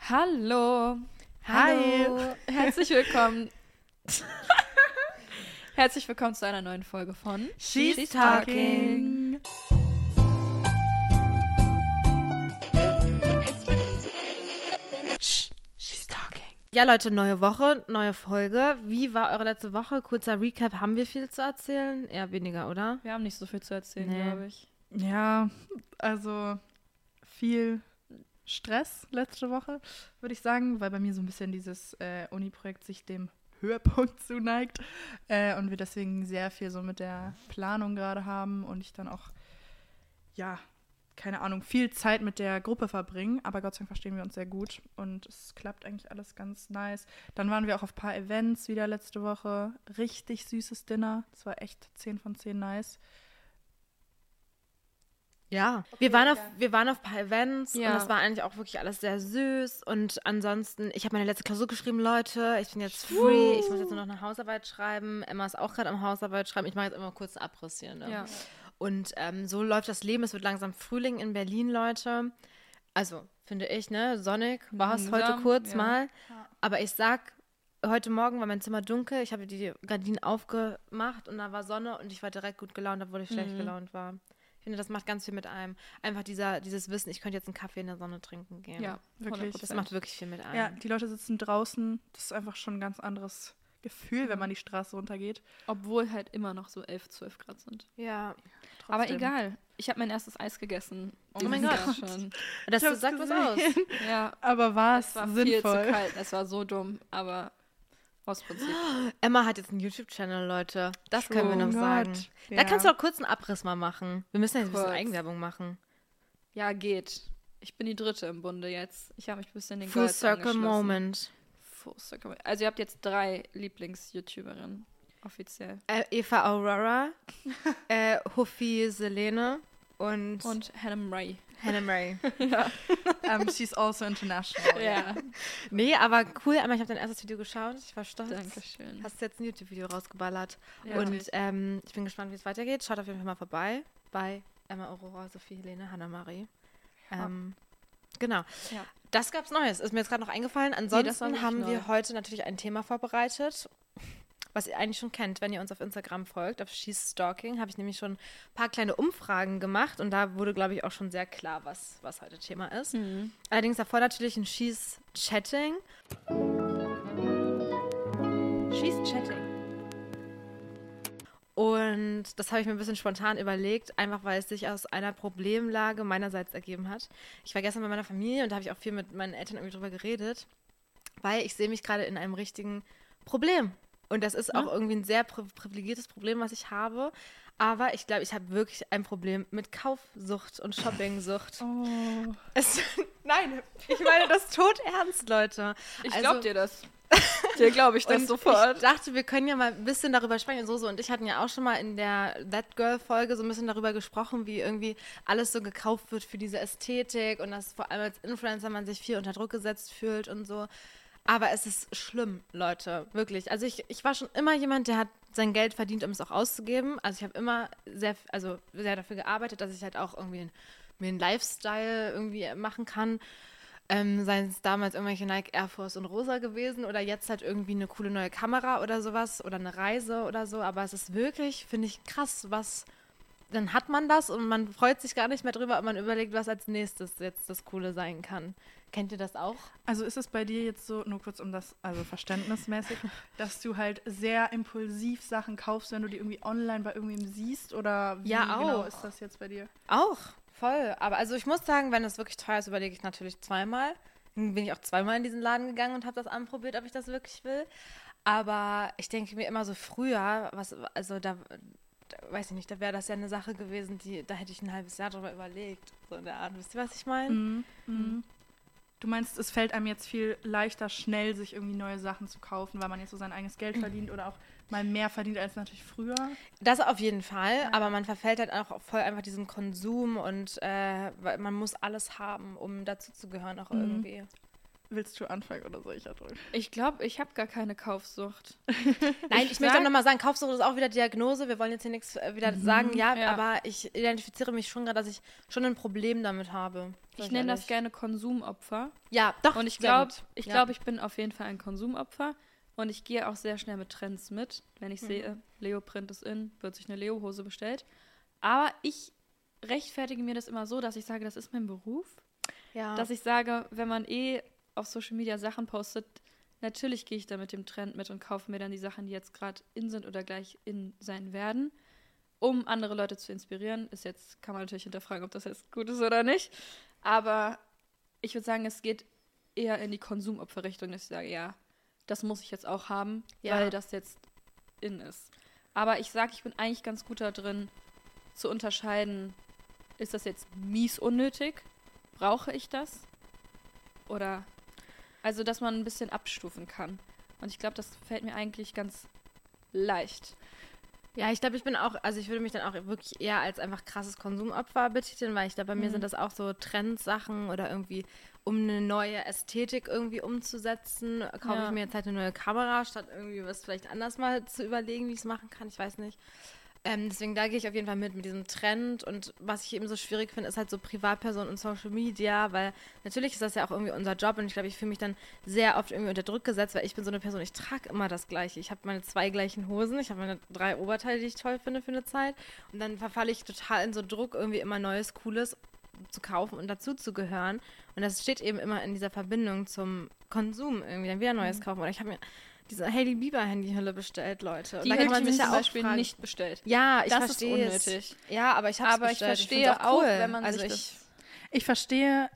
Hallo. Hi. Hallo. Herzlich willkommen. Herzlich willkommen zu einer neuen Folge von She's Talking. She's Talking. Ja, Leute, neue Woche, neue Folge. Wie war eure letzte Woche? Kurzer Recap. Haben wir viel zu erzählen? Eher weniger, oder? Wir haben nicht so viel zu erzählen, Nee. glaube ich. Ja, also viel Stress letzte Woche, würde ich sagen, weil bei mir so ein bisschen dieses Uni-Projekt sich dem Höhepunkt zuneigt und wir deswegen sehr viel so mit der Planung gerade haben und ich dann auch, ja, keine Ahnung, viel Zeit mit der Gruppe verbringen, aber Gott sei Dank verstehen wir uns sehr gut und es klappt eigentlich alles ganz nice. Dann waren wir auch auf ein paar Events wieder letzte Woche, richtig süßes Dinner, das war echt 10 von 10 nice. Ja. Okay, wir waren auf ein paar Events Ja. und das war eigentlich auch wirklich alles sehr süß. Und ansonsten, ich habe meine letzte Klausur geschrieben, Leute. Ich bin jetzt free. Ich muss jetzt nur noch eine Hausarbeit schreiben. Emma ist auch gerade am Hausarbeit schreiben. Ich mache jetzt immer kurz einen Abriss hier. Ne? Ja. Und so läuft das Leben. Es wird langsam Frühling in Berlin, Leute. Also, finde ich, ne? Sonnig war es heute Langsam, kurz ja. mal. Aber ich sag, heute Morgen war mein Zimmer dunkel. Ich habe die Gardinen aufgemacht und da war Sonne und ich war direkt gut gelaunt, obwohl ich schlecht gelaunt war. Ich finde, das macht ganz viel mit einem. Einfach dieses Wissen, ich könnte jetzt einen Kaffee in der Sonne trinken gehen. Ja, Wirklich. 100%. Das macht wirklich viel mit einem. Ja, die Leute sitzen draußen. Das ist einfach schon ein ganz anderes Gefühl, wenn man die Straße runtergeht. Obwohl halt immer noch so 11, 12 Grad sind. Ja. Aber Trotzdem. egal. Ich habe mein erstes Eis gegessen. Oh mein dieses Gott. Jahr schon. Das Ich hab's sagt was aus. gesehen. Ja, Aber war es es war viel zu sinnvoll? kalt. Es war so dumm, aber aus Prinzip. Emma hat jetzt einen YouTube-Channel, Leute. Das können wir True. noch Oh sagen. Gott. Da Ja. kannst du auch kurz einen Abriss mal machen. Wir müssen jetzt ein bisschen Kurz. Eigenwerbung machen. Ja, geht. Ich bin die Dritte im Bunde jetzt. Ich habe mich ein bisschen den Full Girls Circle angeschlossen. Moment. Full Circle. Also ihr habt jetzt 3 Lieblings-YouTuberinnen. Offiziell. Eva Aurora, Huffy Selene und Und Hannah Ray. Hannah Mary. She's also international. Ja. Nee, aber cool. Emma, ich habe dein erstes Video geschaut. Ich war stolz. Dankeschön. Hast jetzt ein YouTube-Video rausgeballert. Ja. Und ich bin gespannt, wie es weitergeht. Schaut auf jeden Fall mal vorbei bei Emma Aurora, Sophie Helene, Hannah Marie. Genau. Ja. Das gab's Neues. Ist mir jetzt gerade noch eingefallen. das war Ansonsten wirklich haben neu. wir heute natürlich ein Thema vorbereitet, was ihr eigentlich schon kennt, wenn ihr uns auf Instagram folgt. Auf She's Stalking habe ich nämlich schon ein paar kleine Umfragen gemacht und da wurde, glaube ich, auch schon sehr klar, was heute Thema ist. Allerdings davor natürlich ein She's Chatting. She's chatting. Und das habe ich mir ein bisschen spontan überlegt, einfach weil es sich aus einer Problemlage meinerseits ergeben hat. Ich war gestern bei meiner Familie und da habe ich auch viel mit meinen Eltern irgendwie drüber geredet, weil ich sehe mich gerade in einem richtigen Problem. Und das ist auch irgendwie ein sehr privilegiertes Problem, was ich habe. Aber ich glaube, ich habe wirklich ein Problem mit Kaufsucht und Shoppingsucht. Oh. Nein, ich meine das todernst, Leute. Ich Also- glaub dir das. Dir glaube ich das Und sofort. ich dachte, wir können ja mal ein bisschen darüber sprechen. So und ich hatten ja auch schon mal in der That Girl-Folge so ein bisschen darüber gesprochen, wie irgendwie alles so gekauft wird für diese Ästhetik und dass vor allem als Influencer man sich viel unter Druck gesetzt fühlt und so. Aber es ist schlimm, Leute, wirklich. Also ich war schon immer jemand, der hat sein Geld verdient, um es auch auszugeben. Also ich habe immer sehr dafür gearbeitet, dass ich halt auch irgendwie mir einen Lifestyle irgendwie machen kann. Seien es damals irgendwelche Nike Air Force und Rosa gewesen oder jetzt halt irgendwie eine coole neue Kamera oder sowas oder eine Reise oder so. Aber es ist wirklich, finde ich, krass, dann hat man das und man freut sich gar nicht mehr drüber und man überlegt, was als nächstes jetzt das Coole sein kann. Kennt ihr das auch? Also ist es bei dir jetzt so, nur kurz um das, also verständnismäßig, dass du halt sehr impulsiv Sachen kaufst, wenn du die irgendwie online bei irgendwem siehst oder wie Ja, genau auch. ist das jetzt bei dir? Auch, voll. Aber also ich muss sagen, wenn es wirklich teuer ist, überlege ich natürlich zweimal. Dann bin ich auch zweimal in diesen Laden gegangen und habe das anprobiert, ob ich das wirklich will. Aber ich denke mir immer so früher, da weiß ich nicht, da wäre das ja eine Sache gewesen, da hätte ich ein halbes Jahr drüber überlegt. So in der Art. Wisst ihr, was ich meine? Du meinst, es fällt einem jetzt viel leichter, schnell sich irgendwie neue Sachen zu kaufen, weil man jetzt so sein eigenes Geld verdient oder auch mal mehr verdient als natürlich früher? Das auf jeden Fall, aber man verfällt halt auch voll einfach diesem Konsum und weil man muss alles haben, um dazu zu gehören auch irgendwie. willst du anfangen oder soll ich anfangen? Ich glaube, ich habe gar keine Kaufsucht. Nein, ich möchte auch nochmal sagen, Kaufsucht ist auch wieder Diagnose. Wir wollen jetzt hier nichts wieder sagen, ja, aber ich identifiziere mich schon gerade, dass ich schon ein Problem damit habe. Ich nenne das gerne Konsumopfer. Ja, doch. Und ich glaube, ich bin auf jeden Fall ein Konsumopfer. Und ich gehe auch sehr schnell mit Trends mit. Wenn ich sehe, Leo-Print ist in, wird sich eine Leo-Hose bestellt. Aber ich rechtfertige mir das immer so, dass ich sage, das ist mein Beruf. Ja. Dass ich sage, wenn man auf Social Media Sachen postet, natürlich gehe ich da mit dem Trend mit und kaufe mir dann die Sachen, die jetzt gerade in sind oder gleich in sein werden, um andere Leute zu inspirieren. Kann man natürlich hinterfragen, ob das jetzt gut ist oder nicht. Aber ich würde sagen, es geht eher in die Konsumopferrichtung, dass ich sage, ja, das muss ich jetzt auch haben, weil das jetzt in ist. Aber ich sage, ich bin eigentlich ganz gut da drin, zu unterscheiden, ist das jetzt mies unnötig? Brauche ich das? Oder, also, dass man ein bisschen abstufen kann. Und ich glaube, das fällt mir eigentlich ganz leicht. Ja, ich glaube, ich würde mich dann auch wirklich eher als einfach krasses Konsumopfer betiteln, weil ich glaube, bei mir sind das auch so Trendsachen oder irgendwie, um eine neue Ästhetik irgendwie umzusetzen, kaufe ich mir jetzt halt eine neue Kamera, statt irgendwie was vielleicht anders mal zu überlegen, wie ich es machen kann. Ich weiß nicht. Deswegen da gehe ich auf jeden Fall mit diesem Trend und was ich eben so schwierig finde, ist halt so Privatpersonen und Social Media, weil natürlich ist das ja auch irgendwie unser Job und ich glaube, ich fühle mich dann sehr oft irgendwie unter Druck gesetzt, weil ich bin so eine Person, ich trage immer das Gleiche. Ich habe meine 2 gleichen Hosen, ich habe meine 3 Oberteile, die ich toll finde für eine Zeit und dann verfalle ich total in so Druck, irgendwie immer Neues, Cooles zu kaufen und dazu zu gehören und das steht eben immer in dieser Verbindung zum Konsum irgendwie, dann wieder Neues kaufen oder ich habe mir diese Hailey Bieber Handyhülle bestellt, Leute. Die hätte ich mir zum Beispiel nicht bestellt. Ja, ich verstehe es. Das ist unnötig. Ja, aber ich habe es bestellt. Aber ich verstehe auch, cool, wenn man also sich das... Ich verstehe,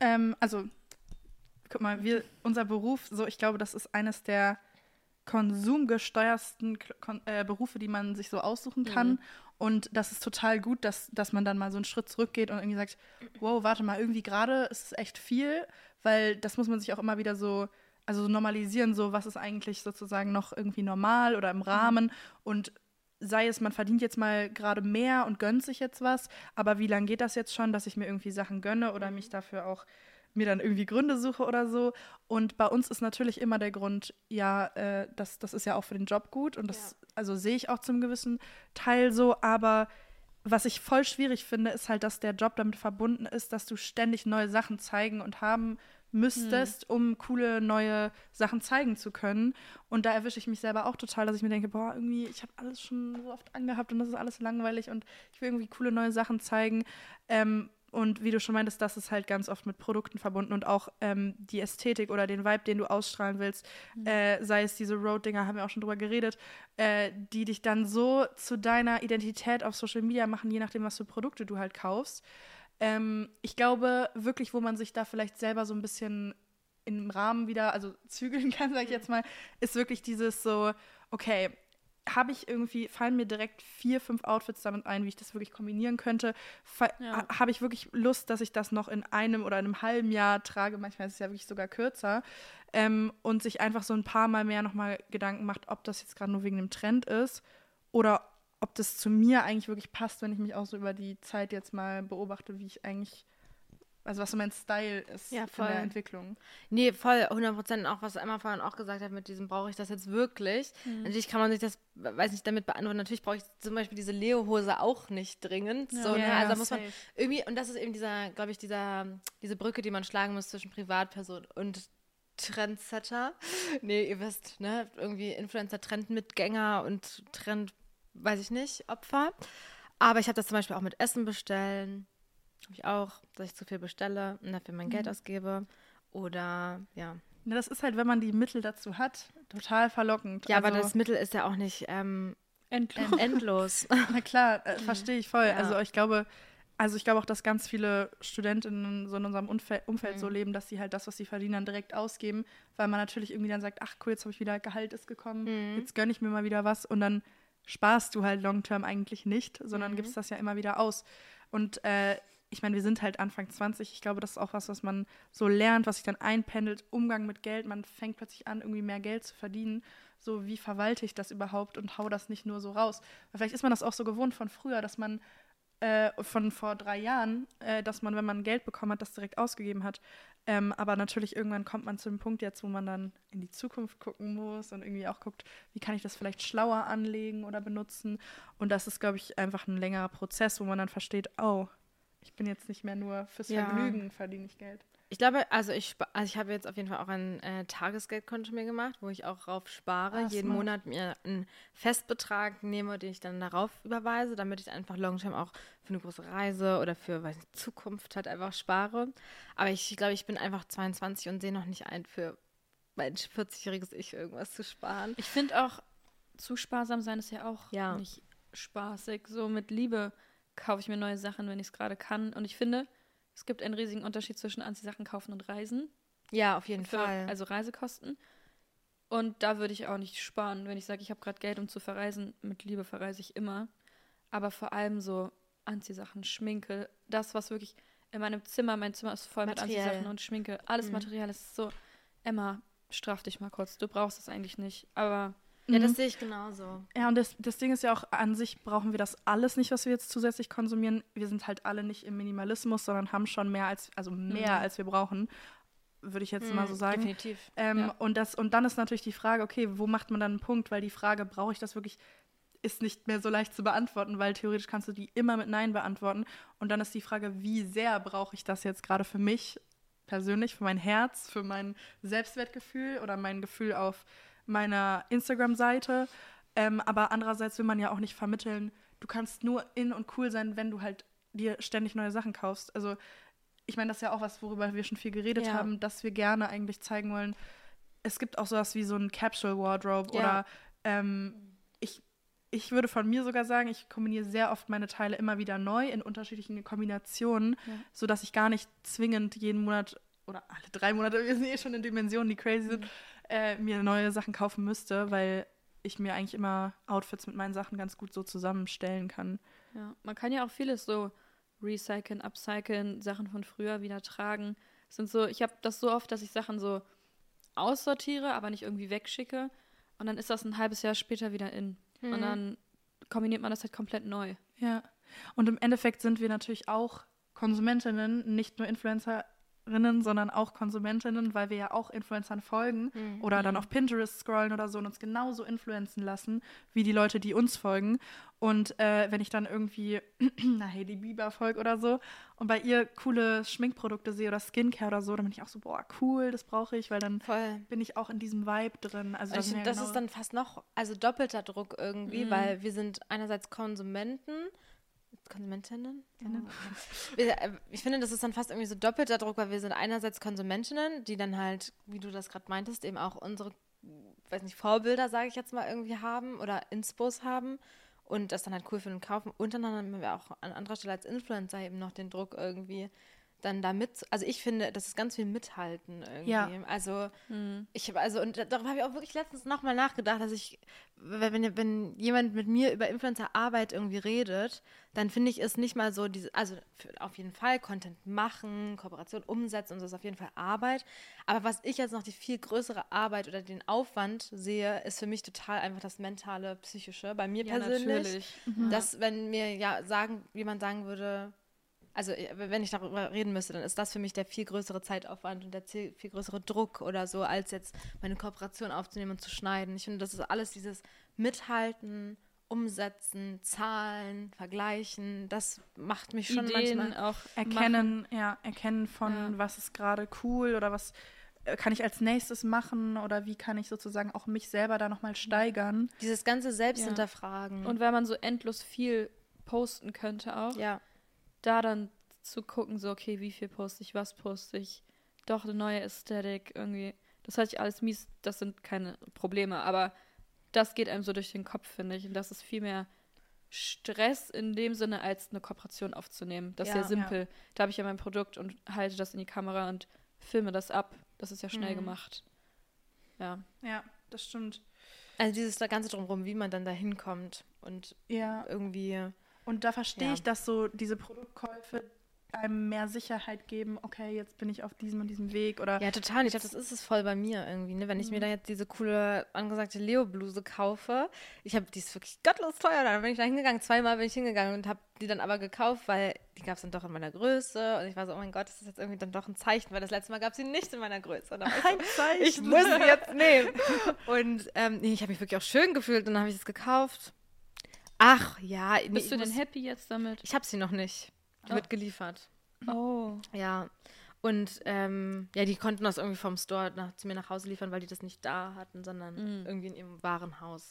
guck mal, unser Beruf, so ich glaube, das ist eines der konsumgesteuersten Berufe, die man sich so aussuchen kann. Und das ist total gut, dass man dann mal so einen Schritt zurückgeht und irgendwie sagt, wow, warte mal, irgendwie gerade ist es echt viel, weil das muss man sich auch immer wieder so normalisieren, so was ist eigentlich sozusagen noch irgendwie normal oder im Rahmen und sei es, man verdient jetzt mal gerade mehr und gönnt sich jetzt was, aber wie lange geht das jetzt schon, dass ich mir irgendwie Sachen gönne oder mich dafür auch mir dann irgendwie Gründe suche oder so. Und bei uns ist natürlich immer der Grund, ja, das ist ja auch für den Job gut und das also sehe ich auch zum gewissen Teil so, aber was ich voll schwierig finde, ist halt, dass der Job damit verbunden ist, dass du ständig neue Sachen zeigen und haben müsstest, um coole neue Sachen zeigen zu können. Und da erwische ich mich selber auch total, dass ich mir denke, boah, irgendwie, ich habe alles schon so oft angehabt und das ist alles langweilig und ich will irgendwie coole neue Sachen zeigen. Und wie du schon meintest, das ist halt ganz oft mit Produkten verbunden und auch die Ästhetik oder den Vibe, den du ausstrahlen willst, sei es diese Road-Dinger, haben wir auch schon drüber geredet, die dich dann so zu deiner Identität auf Social Media machen, je nachdem, was für Produkte du halt kaufst. Ich glaube wirklich, wo man sich da vielleicht selber so ein bisschen im Rahmen wieder, also zügeln kann, sag ich jetzt mal, ist wirklich dieses so, okay, fallen mir direkt 4, 5 Outfits damit ein, wie ich das wirklich kombinieren könnte. Habe ich wirklich Lust, dass ich das noch in einem oder einem halben Jahr trage, manchmal ist es ja wirklich sogar kürzer, und sich einfach so ein paar Mal mehr nochmal Gedanken macht, ob das jetzt gerade nur wegen dem Trend ist oder ob das zu mir eigentlich wirklich passt, wenn ich mich auch so über die Zeit jetzt mal beobachte, wie ich eigentlich, also was so mein Style ist in der Entwicklung. Nee, voll, 100%, auch was Emma vorhin auch gesagt hat mit diesem, brauche ich das jetzt wirklich? Natürlich kann man sich das, weiß nicht, damit beantworten, natürlich brauche ich zum Beispiel diese Leo-Hose auch nicht dringend. Ja, so, ne? Also muss man irgendwie, und das ist eben diese Brücke, die man schlagen muss zwischen Privatperson und Trendsetter. Nee, ihr wisst, ne, irgendwie Influencer-Trendmitgänger und Trend, weiß ich nicht, Opfer. Aber ich habe das zum Beispiel auch mit Essen bestellen. Habe ich auch, dass ich zu viel bestelle und dafür mein Geld ausgebe. Oder, ja. Na, das ist halt, wenn man die Mittel dazu hat, total verlockend. Ja, also, aber das Mittel ist ja auch nicht endlos. Na klar, verstehe ich voll. Ja. Also ich glaube auch, dass ganz viele Studentinnen so in unserem Umfeld so leben, dass sie halt das, was sie verdienen, dann direkt ausgeben, weil man natürlich irgendwie dann sagt, ach cool, jetzt habe ich wieder Gehalt ist gekommen, jetzt gönne ich mir mal wieder was und dann sparst du halt long-term eigentlich nicht, sondern gibst das ja immer wieder aus. Und ich meine, wir sind halt Anfang 20. Ich glaube, das ist auch was man so lernt, was sich dann einpendelt. Umgang mit Geld. Man fängt plötzlich an, irgendwie mehr Geld zu verdienen. So, wie verwalte ich das überhaupt und hau das nicht nur so raus? Weil vielleicht ist man das auch so gewohnt von früher, dass man von vor 3 Jahren, dass man, wenn man Geld bekommen hat, das direkt ausgegeben hat. Aber natürlich irgendwann kommt man zu dem Punkt jetzt, wo man dann in die Zukunft gucken muss und irgendwie auch guckt, wie kann ich das vielleicht schlauer anlegen oder benutzen. Und das ist, glaube ich, einfach ein längerer Prozess, wo man dann versteht, oh, ich bin jetzt nicht mehr nur fürs Vergnügen, verdiene ich Geld. Ich glaube, also ich habe jetzt auf jeden Fall auch ein Tagesgeldkonto mir gemacht, wo ich auch drauf spare, jeden Monat mir einen Festbetrag nehme, den ich dann darauf überweise, damit ich einfach long-term auch für eine große Reise oder für Zukunft halt einfach spare. Aber ich glaube, ich bin einfach 22 und sehe noch nicht ein, für mein 40-jähriges Ich irgendwas zu sparen. Ich finde auch, zu sparsam sein ist ja auch nicht spaßig. So mit Liebe kaufe ich mir neue Sachen, wenn ich es gerade kann. Und ich finde, es gibt einen riesigen Unterschied zwischen Anziehsachen kaufen und Reisen. Ja, auf jeden Fall. Also Reisekosten. Und da würde ich auch nicht sparen, wenn ich sage, ich habe gerade Geld, um zu verreisen. Mit Liebe verreise ich immer. Aber vor allem so Anziehsachen, Schminke, das, was wirklich in meinem Zimmer, mein Zimmer ist voll mit Anziehsachen und Schminke. Alles Material ist so, Emma, straff dich mal kurz. Du brauchst das eigentlich nicht. Aber ja, das sehe ich genauso. Ja, und das Ding ist ja auch, an sich brauchen wir das alles nicht, was wir jetzt zusätzlich konsumieren. Wir sind halt alle nicht im Minimalismus, sondern haben schon mehr als wir brauchen, würde ich jetzt mal so sagen. Definitiv. Und dann ist natürlich die Frage, okay, wo macht man dann einen Punkt? Weil die Frage, brauche ich das wirklich, ist nicht mehr so leicht zu beantworten, weil theoretisch kannst du die immer mit Nein beantworten. Und dann ist die Frage, wie sehr brauche ich das jetzt gerade für mich persönlich, für mein Herz, für mein Selbstwertgefühl oder mein Gefühl auf meiner Instagram-Seite. Aber andererseits will man ja auch nicht vermitteln, du kannst nur in und cool sein, wenn du halt dir ständig neue Sachen kaufst. Also ich meine, das ist ja auch was, worüber wir schon viel geredet haben, dass wir gerne eigentlich zeigen wollen, es gibt auch sowas wie so ein Capsule-Wardrobe oder ich würde von mir sogar sagen, ich kombiniere sehr oft meine Teile immer wieder neu in unterschiedlichen Kombinationen, sodass ich gar nicht zwingend jeden Monat oder alle 3 Monate, wir sind eh schon in Dimensionen, die crazy sind, mir neue Sachen kaufen müsste, weil ich mir eigentlich immer Outfits mit meinen Sachen ganz gut so zusammenstellen kann. Ja, man kann ja auch vieles so recyceln, upcyclen, Sachen von früher wieder tragen. Ich habe das so oft, dass ich Sachen so aussortiere, aber nicht irgendwie wegschicke. Und dann ist das ein halbes Jahr später wieder in. Und dann kombiniert man das halt komplett neu. Ja, und im Endeffekt sind wir natürlich auch Konsumentinnen, nicht nur Influencerinnen, sondern auch Konsumentinnen, weil wir ja auch Influencern folgen oder dann auf Pinterest scrollen oder so und uns genauso influenzen lassen, wie die Leute, die uns folgen. Und wenn ich dann irgendwie Hailey Bieber folge oder so und bei ihr coole Schminkprodukte sehe oder Skincare oder so, dann bin ich auch so, boah, cool, das brauche ich, weil dann bin ich auch in diesem Vibe drin. Also ich finde, das ist dann fast noch, also doppelter Druck irgendwie, weil wir sind einerseits Konsumentinnen? Ich finde, das ist dann fast irgendwie so doppelter Druck, weil wir sind einerseits Konsumentinnen, die dann halt, wie du das gerade meintest, eben auch unsere, weiß nicht, Vorbilder, sage ich jetzt mal, irgendwie haben oder Inspos haben und das dann halt cool finden und kaufen. Und dann haben wir auch an anderer Stelle als Influencer eben noch den Druck irgendwie dann damit, also ich finde, das ist ganz viel Mithalten irgendwie. Ja. Also und darüber habe ich auch wirklich letztens nochmal nachgedacht, dass ich, wenn jemand mit mir über Influencer-Arbeit irgendwie redet, dann finde ich es nicht mal so, auf jeden Fall Content machen, Kooperation umsetzen und so ist auf jeden Fall Arbeit. Aber was ich jetzt noch die viel größere Arbeit oder den Aufwand sehe, ist für mich total einfach das mentale, psychische, bei mir persönlich. Natürlich. Dass, wenn mir jemand sagen würde, also wenn ich darüber reden müsste, dann ist das für mich der viel größere Zeitaufwand und der viel größere Druck oder so, als jetzt meine Kooperation aufzunehmen und zu schneiden. Ich finde, das ist alles dieses Mithalten, Umsetzen, Zahlen, Vergleichen, das macht mich schon Ideen manchmal auch erkennen von was ist gerade cool oder was kann ich als nächstes machen oder wie kann ich sozusagen auch mich selber da nochmal steigern. Dieses ganze Selbsthinterfragen. Und weil man so endlos viel posten könnte auch. Ja. Da dann zu gucken, so, okay, wie viel poste ich, was poste ich, doch eine neue Ästhetik irgendwie. Das hört sich alles mies, das sind keine Probleme, aber das geht einem so durch den Kopf, finde ich. Und das ist viel mehr Stress in dem Sinne, als eine Kooperation aufzunehmen. Das ist ja simpel. Ja. Da habe ich ja mein Produkt und halte das in die Kamera und filme das ab. Das ist ja schnell gemacht. Ja. Ja, das stimmt. Also dieses ganze Drumherum, wie man dann da hinkommt und irgendwie... Und da verstehe ich, dass so diese Produktkäufe einem mehr Sicherheit geben, okay, jetzt bin ich auf diesem und diesem Weg oder Ja, total. Ich glaube, das ist es voll bei mir irgendwie, ne? Wenn ich mir da jetzt diese coole, angesagte Leo-Bluse kaufe, die ist wirklich gottlos teuer. Dann bin ich da hingegangen, 2-mal bin ich hingegangen und habe die dann aber gekauft, weil die gab es dann doch in meiner Größe. Und ich war so, oh mein Gott, das ist jetzt irgendwie dann doch ein Zeichen, weil das letzte Mal gab es sie nicht in meiner Größe. Und dann war ich so, ein Zeichen. ich muss sie jetzt nehmen. Und nee, ich habe mich wirklich auch schön gefühlt und dann habe ich es gekauft. Ach, ja. Nee, Bist du denn happy jetzt damit? Ich habe sie noch nicht. Die wird geliefert. Oh. Ja. Und ja, die konnten das irgendwie vom Store zu mir nach Hause liefern, weil die das nicht da hatten, sondern irgendwie in ihrem Warenhaus.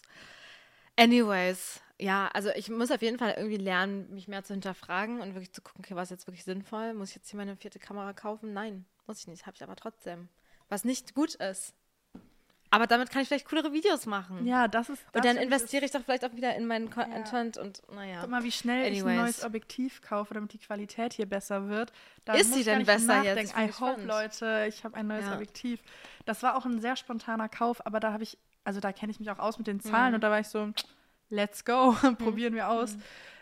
Anyways, ja, also ich muss auf jeden Fall irgendwie lernen, mich mehr zu hinterfragen und wirklich zu gucken, okay, was ist jetzt wirklich sinnvoll? Muss ich jetzt hier meine 4. Kamera kaufen? Nein, muss ich nicht, habe ich aber trotzdem. Was nicht gut ist. Aber damit kann ich vielleicht coolere Videos machen. Ja, das ist. Und dann investiere ich doch vielleicht auch wieder in meinen Content und naja. Guck mal, wie schnell ich ein neues Objektiv kaufe, damit die Qualität hier besser wird. Da ist sie denn besser jetzt? I hope, Leute, ich habe ein neues Objektiv. Das war auch ein sehr spontaner Kauf, aber da kenne ich mich auch aus mit den Zahlen und da war ich so, let's go, probieren wir aus.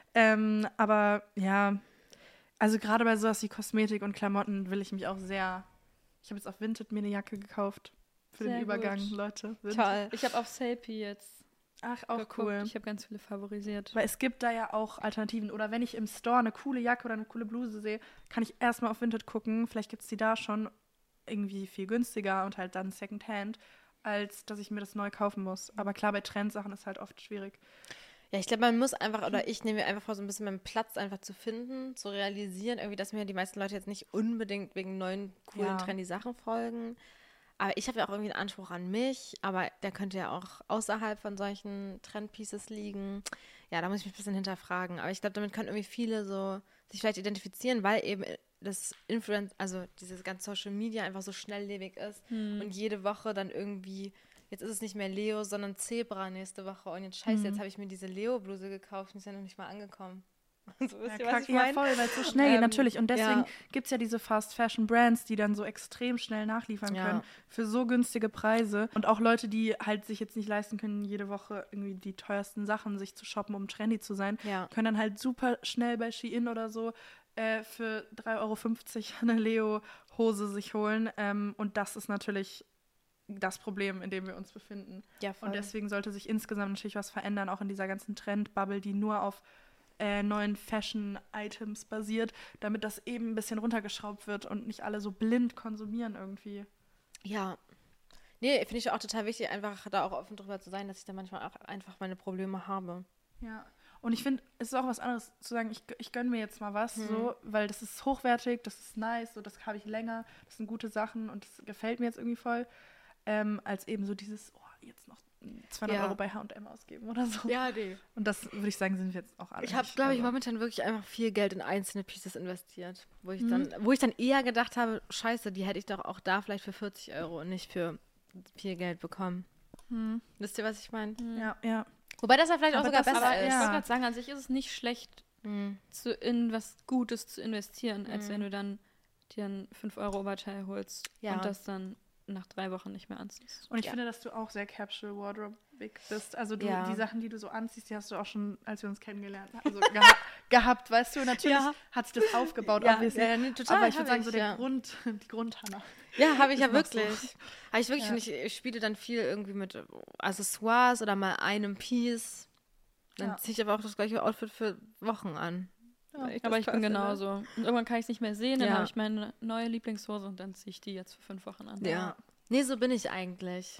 Aber ja, also gerade bei sowas wie Kosmetik und Klamotten will ich mich auch sehr. Ich habe jetzt auf Vinted mir eine Jacke gekauft. Für den Übergang, Leute. Toll. Ich habe auf Selfie jetzt auch geguckt. cool. Ich habe ganz viele favorisiert. Weil es gibt da ja auch Alternativen. Oder wenn ich im Store eine coole Jacke oder eine coole Bluse sehe, kann ich erstmal auf Vinted gucken. Vielleicht gibt es die da schon irgendwie viel günstiger und halt dann Secondhand, als dass ich mir das neu kaufen muss. Aber klar, bei Trendsachen ist halt oft schwierig. Ja, ich glaube, man muss einfach, oder ich nehme mir einfach vor, so ein bisschen meinen Platz einfach zu finden, zu realisieren, irgendwie, dass mir die meisten Leute jetzt nicht unbedingt wegen neuen, coolen, trendy Sachen folgen. Aber ich habe ja auch irgendwie einen Anspruch an mich, aber der könnte ja auch außerhalb von solchen Trendpieces liegen. Ja, da muss ich mich ein bisschen hinterfragen. Aber ich glaube, damit können irgendwie viele so sich vielleicht identifizieren, weil eben das also dieses ganze Social Media einfach so schnelllebig ist und jede Woche dann irgendwie, jetzt ist es nicht mehr Leo, sondern Zebra nächste Woche und jetzt jetzt habe ich mir diese Leo-Bluse gekauft und ist ja noch nicht mal angekommen. So, wisst ihr, was ich meine? Ja, voll, weil es so schnell geht, natürlich. Und deswegen gibt es ja diese Fast-Fashion-Brands, die dann so extrem schnell nachliefern können für so günstige Preise. Und auch Leute, die halt sich jetzt nicht leisten können, jede Woche irgendwie die teuersten Sachen sich zu shoppen, um trendy zu sein, können dann halt super schnell bei Shein oder so für 3,50 € eine Leo-Hose sich holen. Und das ist natürlich das Problem, in dem wir uns befinden. Ja, voll. Und deswegen sollte sich insgesamt natürlich was verändern, auch in dieser ganzen Trend-Bubble, die nur auf neuen Fashion-Items basiert, damit das eben ein bisschen runtergeschraubt wird und nicht alle so blind konsumieren irgendwie. Ja. Nee, finde ich auch total wichtig, einfach da auch offen drüber zu sein, dass ich da manchmal auch einfach meine Probleme habe. Ja. Und ich finde, es ist auch was anderes zu sagen, ich gönne mir jetzt mal was, so, weil das ist hochwertig, das ist nice, so, das habe ich länger, das sind gute Sachen und das gefällt mir jetzt irgendwie voll, als eben so dieses, jetzt noch 200 € bei H&M ausgeben oder so. Ja, nee. Und das, würde ich sagen, sind wir jetzt auch alle. Ich habe, glaube ich, momentan wirklich einfach viel Geld in einzelne Pieces investiert, wo ich dann eher gedacht habe, scheiße, die hätte ich doch auch da vielleicht für 40 € und nicht für viel Geld bekommen. Wisst ihr, was ich meine? Ja. Wobei das ja vielleicht auch sogar besser aber ist. Ich wollte gerade sagen, an sich ist es nicht schlecht, in was Gutes zu investieren, als wenn du dann dir ein 5 € Oberteil holst und das dann nach 3 Wochen nicht mehr anziehst. Und ich finde, dass du auch sehr Capsule Wardrobe-big bist. Also die Sachen, die du so anziehst, die hast du auch schon, als wir uns kennengelernt haben, also gehabt, weißt du. Natürlich hat sich das aufgebaut, obviously. Nee, total. Aber ich würde sagen, so die Grundhanna. Ja, habe ich ja wirklich. So. Habe ich wirklich. Und ich spiele dann viel irgendwie mit Accessoires oder mal einem Piece. Dann ziehe ich aber auch das gleiche Outfit für Wochen an. Ja, aber ich bin genauso. Und irgendwann kann ich es nicht mehr sehen, dann habe ich meine neue Lieblingshose und dann ziehe ich die jetzt für 5 Wochen an. Ja. Nee, so bin ich eigentlich.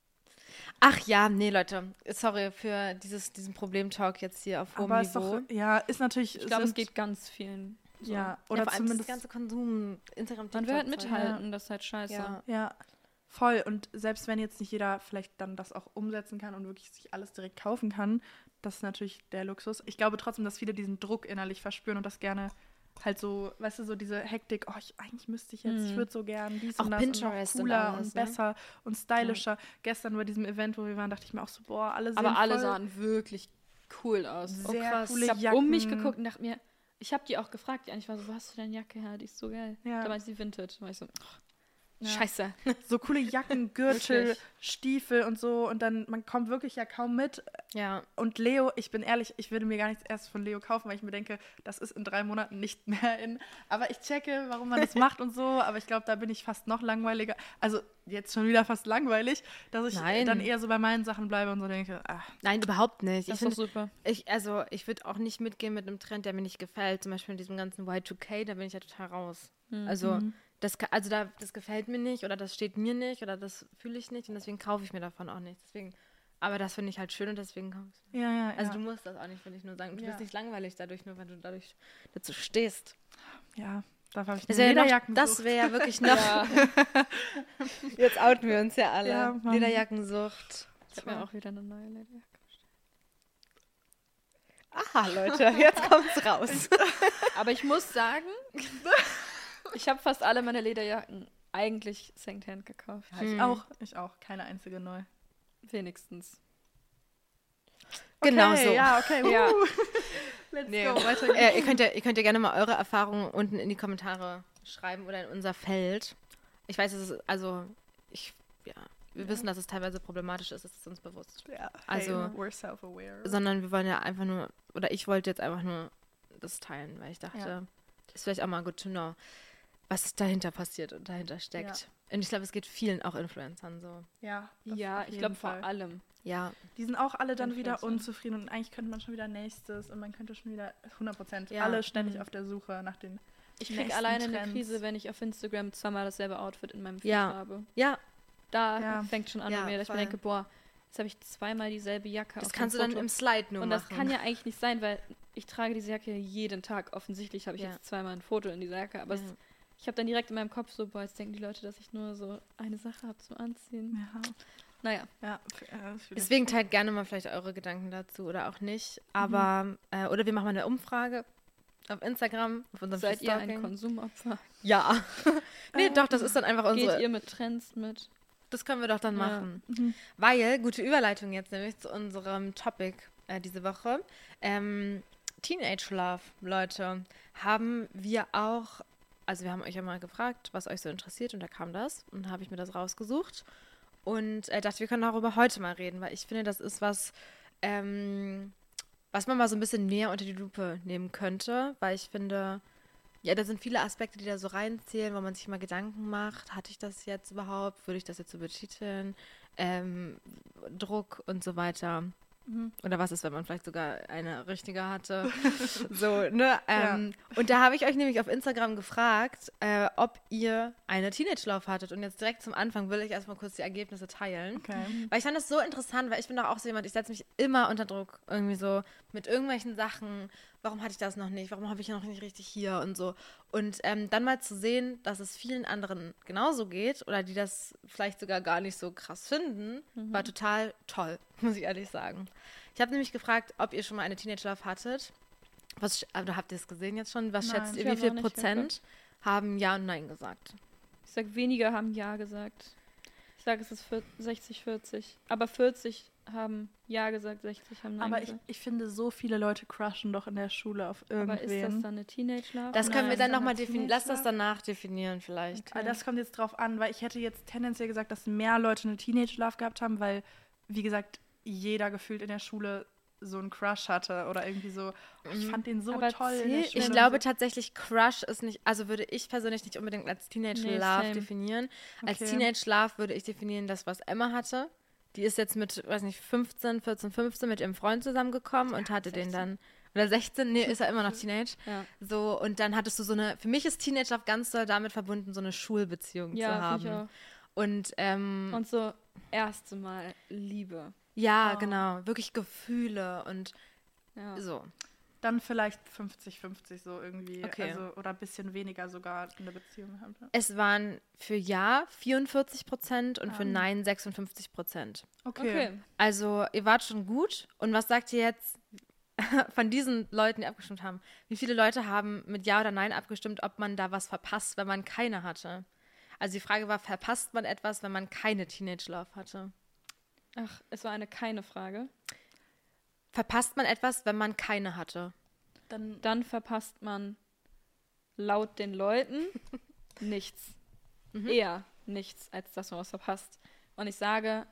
Ach ja, nee, Leute. Sorry für diesen Problem-Talk jetzt hier auf hohem Niveau. Ist natürlich... Ich glaube, es geht ganz vielen so. Ja, oder vor allem zumindest... das ganze Konsum, Instagram, TikTok. Man will halt mithalten, das ist halt scheiße. Ja, voll. Und selbst wenn jetzt nicht jeder vielleicht dann das auch umsetzen kann und wirklich sich alles direkt kaufen kann, das ist natürlich der Luxus. Ich glaube trotzdem, dass viele diesen Druck innerlich verspüren und das gerne halt so, weißt du, so diese Hektik, eigentlich müsste ich jetzt, ich würde so gern dies auch und das Pinterest und cooler und, alles, und besser und stylischer. Gestern bei diesem Event, wo wir waren, dachte ich mir auch so, alle sehen aber alle voll sahen wirklich cool aus. Sehr krass. coole Ich habe Jacken. um mich geguckt und dachte mir, ich habe die auch gefragt, ich war so, wo hast du deine Jacke her? Die ist so geil. Ja. Da war sie Vintage. Da war ich so, Ja. Scheiße. So coole Jacken, Gürtel, Wirklich. Stiefel und so. Und dann, man kommt wirklich ja kaum mit. Ja. Und Leo, ich bin ehrlich, ich würde mir gar nichts erst von Leo kaufen, weil ich mir denke, das ist in 3 Monaten nicht mehr in. Aber ich checke, warum man das macht und so. Aber ich glaube, da bin ich fast noch langweiliger. Also jetzt schon wieder fast langweilig, dass ich Nein. dann eher so bei meinen Sachen bleibe und so denke, Nein, überhaupt nicht. Das Ich ist doch finde, super. ich würde auch nicht mitgehen mit einem Trend, der mir nicht gefällt. Zum Beispiel in diesem ganzen Y2K, da bin ich ja total raus. Also, das gefällt mir nicht oder das steht mir nicht oder das fühle ich nicht und deswegen kaufe ich mir davon auch nichts. Deswegen, aber das finde ich halt schön und deswegen kaufe ich es mir. ja. Also du musst das auch nicht, will ich nur sagen. Du Ja. wirst nicht langweilig dadurch, nur weil du dadurch dazu stehst. Ja, da habe ich Das eine wäre Lederjackensucht. wär ja wirklich noch. Ja, Jetzt outen wir uns ja alle. Ja, Mann. Lederjackensucht. ich habe mir auch wieder eine neue Lederjacke. Aha, Leute, jetzt kommt's raus. Aber ich muss sagen, ich habe fast alle meine Lederjacken eigentlich Secondhand gekauft. Ja, ich auch. Keine einzige neu. Wenigstens. Genau Okay, so. Ja, okay. Ja. Let's Nee. go. Weiter geht's. Ihr könnt ja gerne mal eure Erfahrungen unten in die Kommentare schreiben oder in unser Feld. Ich weiß, wir wissen, dass es teilweise problematisch ist, das ist uns bewusst. Ja, Also- we're self-aware. Sondern wir wollen ja einfach nur, oder ich wollte jetzt einfach nur das teilen, weil ich dachte, Ja. ist vielleicht auch mal good to know, was dahinter passiert und dahinter steckt. Und ich glaube, es geht vielen auch Influencern so. Ja, das Ja, auf ich glaube jeden vor Fall. allem. Ja, Die sind auch alle dann wieder Influencer. unzufrieden und eigentlich könnte man schon wieder nächstes und man könnte schon wieder 100% Ja. alle ständig auf der Suche nach den Ich krieg nächsten alleine eine Trends. Krise, wenn ich auf Instagram zweimal dasselbe Outfit in meinem Feed Ja. habe. ja, Da Ja. fängt schon an Ja, bei mir, dass ich voll. mir denke, boah, jetzt habe ich zweimal dieselbe Jacke das auf kannst du dem dann Foto. im Slide nur Und machen. das kann ja eigentlich nicht sein, weil ich trage diese Jacke jeden Tag. Offensichtlich habe ich Ja. jetzt zweimal ein Foto in dieser Jacke, aber Ja. ich habe dann direkt in meinem Kopf so, boah, jetzt denken die Leute, dass ich nur so eine Sache habe zum Anziehen. Ja, Naja, ja. Vielleicht- Deswegen teilt gerne mal vielleicht eure Gedanken dazu oder auch nicht. Aber, oder wir machen mal eine Umfrage auf Instagram, auf unserem seid ihr ein Stalking. Konsumopfer? Ja. Nee, doch, das ist dann einfach Geht unsere. ihr mit Trends mit? Das können wir doch dann Ja. machen. Mhm. Weil, gute Überleitung jetzt nämlich zu unserem Topic diese Woche. Teenage Love, Leute, haben wir auch, also wir haben euch ja mal gefragt, was euch so interessiert und da kam das und habe ich mir das rausgesucht und dachte, wir können darüber heute mal reden, weil ich finde, das ist was, was man mal so ein bisschen näher unter die Lupe nehmen könnte, weil ich finde, ja, da sind viele Aspekte, die da so reinzählen, wo man sich mal Gedanken macht, hatte ich das jetzt überhaupt, würde ich das jetzt so betiteln, Druck und so weiter. Oder was ist, wenn man vielleicht sogar eine richtige hatte? So, ne? Und da habe ich euch nämlich auf Instagram gefragt, ob ihr eine Teenage-Love hattet. Und jetzt direkt zum Anfang will ich erstmal kurz die Ergebnisse teilen. Okay. Weil ich fand das so interessant, weil ich bin doch auch so jemand, ich setze mich immer unter Druck irgendwie so mit irgendwelchen Sachen. Warum hatte ich das noch nicht? Warum habe ich noch nicht richtig hier und so? Und dann mal zu sehen, dass es vielen anderen genauso geht oder die das vielleicht sogar gar nicht so krass finden, war total toll, muss ich ehrlich sagen. Ich habe nämlich gefragt, ob ihr schon mal eine Teenage-Love hattet. Oder habt ihr es gesehen jetzt schon? Was Nein, schätzt ich ihr, wie hab viel noch nicht Prozent haben Ja und Nein gesagt? Ich sag, weniger haben Ja gesagt. Ich sage, es ist 60-40. Aber 40 haben Ja gesagt, 60 haben Nein Aber ich gesagt. finde, so viele Leute crushen doch in der Schule auf Aber ist das irgendwen. dann eine Teenage-Love? Das können wir Nein. dann nochmal Ist das definieren. eine Lass das danach definieren vielleicht. Aber das kommt jetzt drauf an, weil ich hätte jetzt tendenziell gesagt, dass mehr Leute eine Teenage-Love gehabt haben, weil, wie gesagt, jeder gefühlt in der Schule so einen Crush hatte oder irgendwie so, ich fand den so Aber toll in der zählt- Schule. Ich glaube tatsächlich, Crush ist nicht, also würde ich persönlich nicht unbedingt als Teenage Nee, Love same. definieren. Als Okay. Teenage Love würde ich definieren, das, was Emma hatte. Die ist jetzt mit, weiß nicht, 15 mit ihrem Freund zusammengekommen und hatte den dann, oder 16, nee, ist er immer noch Teenage. Ja, So, und dann hattest du so eine, für mich ist Teenage Love ganz doll damit verbunden, so eine Schulbeziehung zu ja haben. finde ich auch. Und, Und so erste Mal Liebe. ja, Oh. genau, wirklich Gefühle und Ja. so. Dann vielleicht 50-50 so irgendwie, Okay. also, oder ein bisschen weniger sogar eine Beziehung haben. Es waren für Ja 44% und für Ah. Nein 56%. Okay. Also, ihr wart schon gut. Und was sagt ihr jetzt von diesen Leuten, die abgestimmt haben? Wie viele Leute haben mit Ja oder Nein abgestimmt, ob man da was verpasst, wenn man keine hatte? Also die Frage war, verpasst man etwas, wenn man keine Teenage Love hatte? Ach, es war keine Frage. Verpasst man etwas, wenn man keine hatte? Dann verpasst man laut den Leuten nichts. Eher. nichts, als dass man was verpasst. Und ich sage,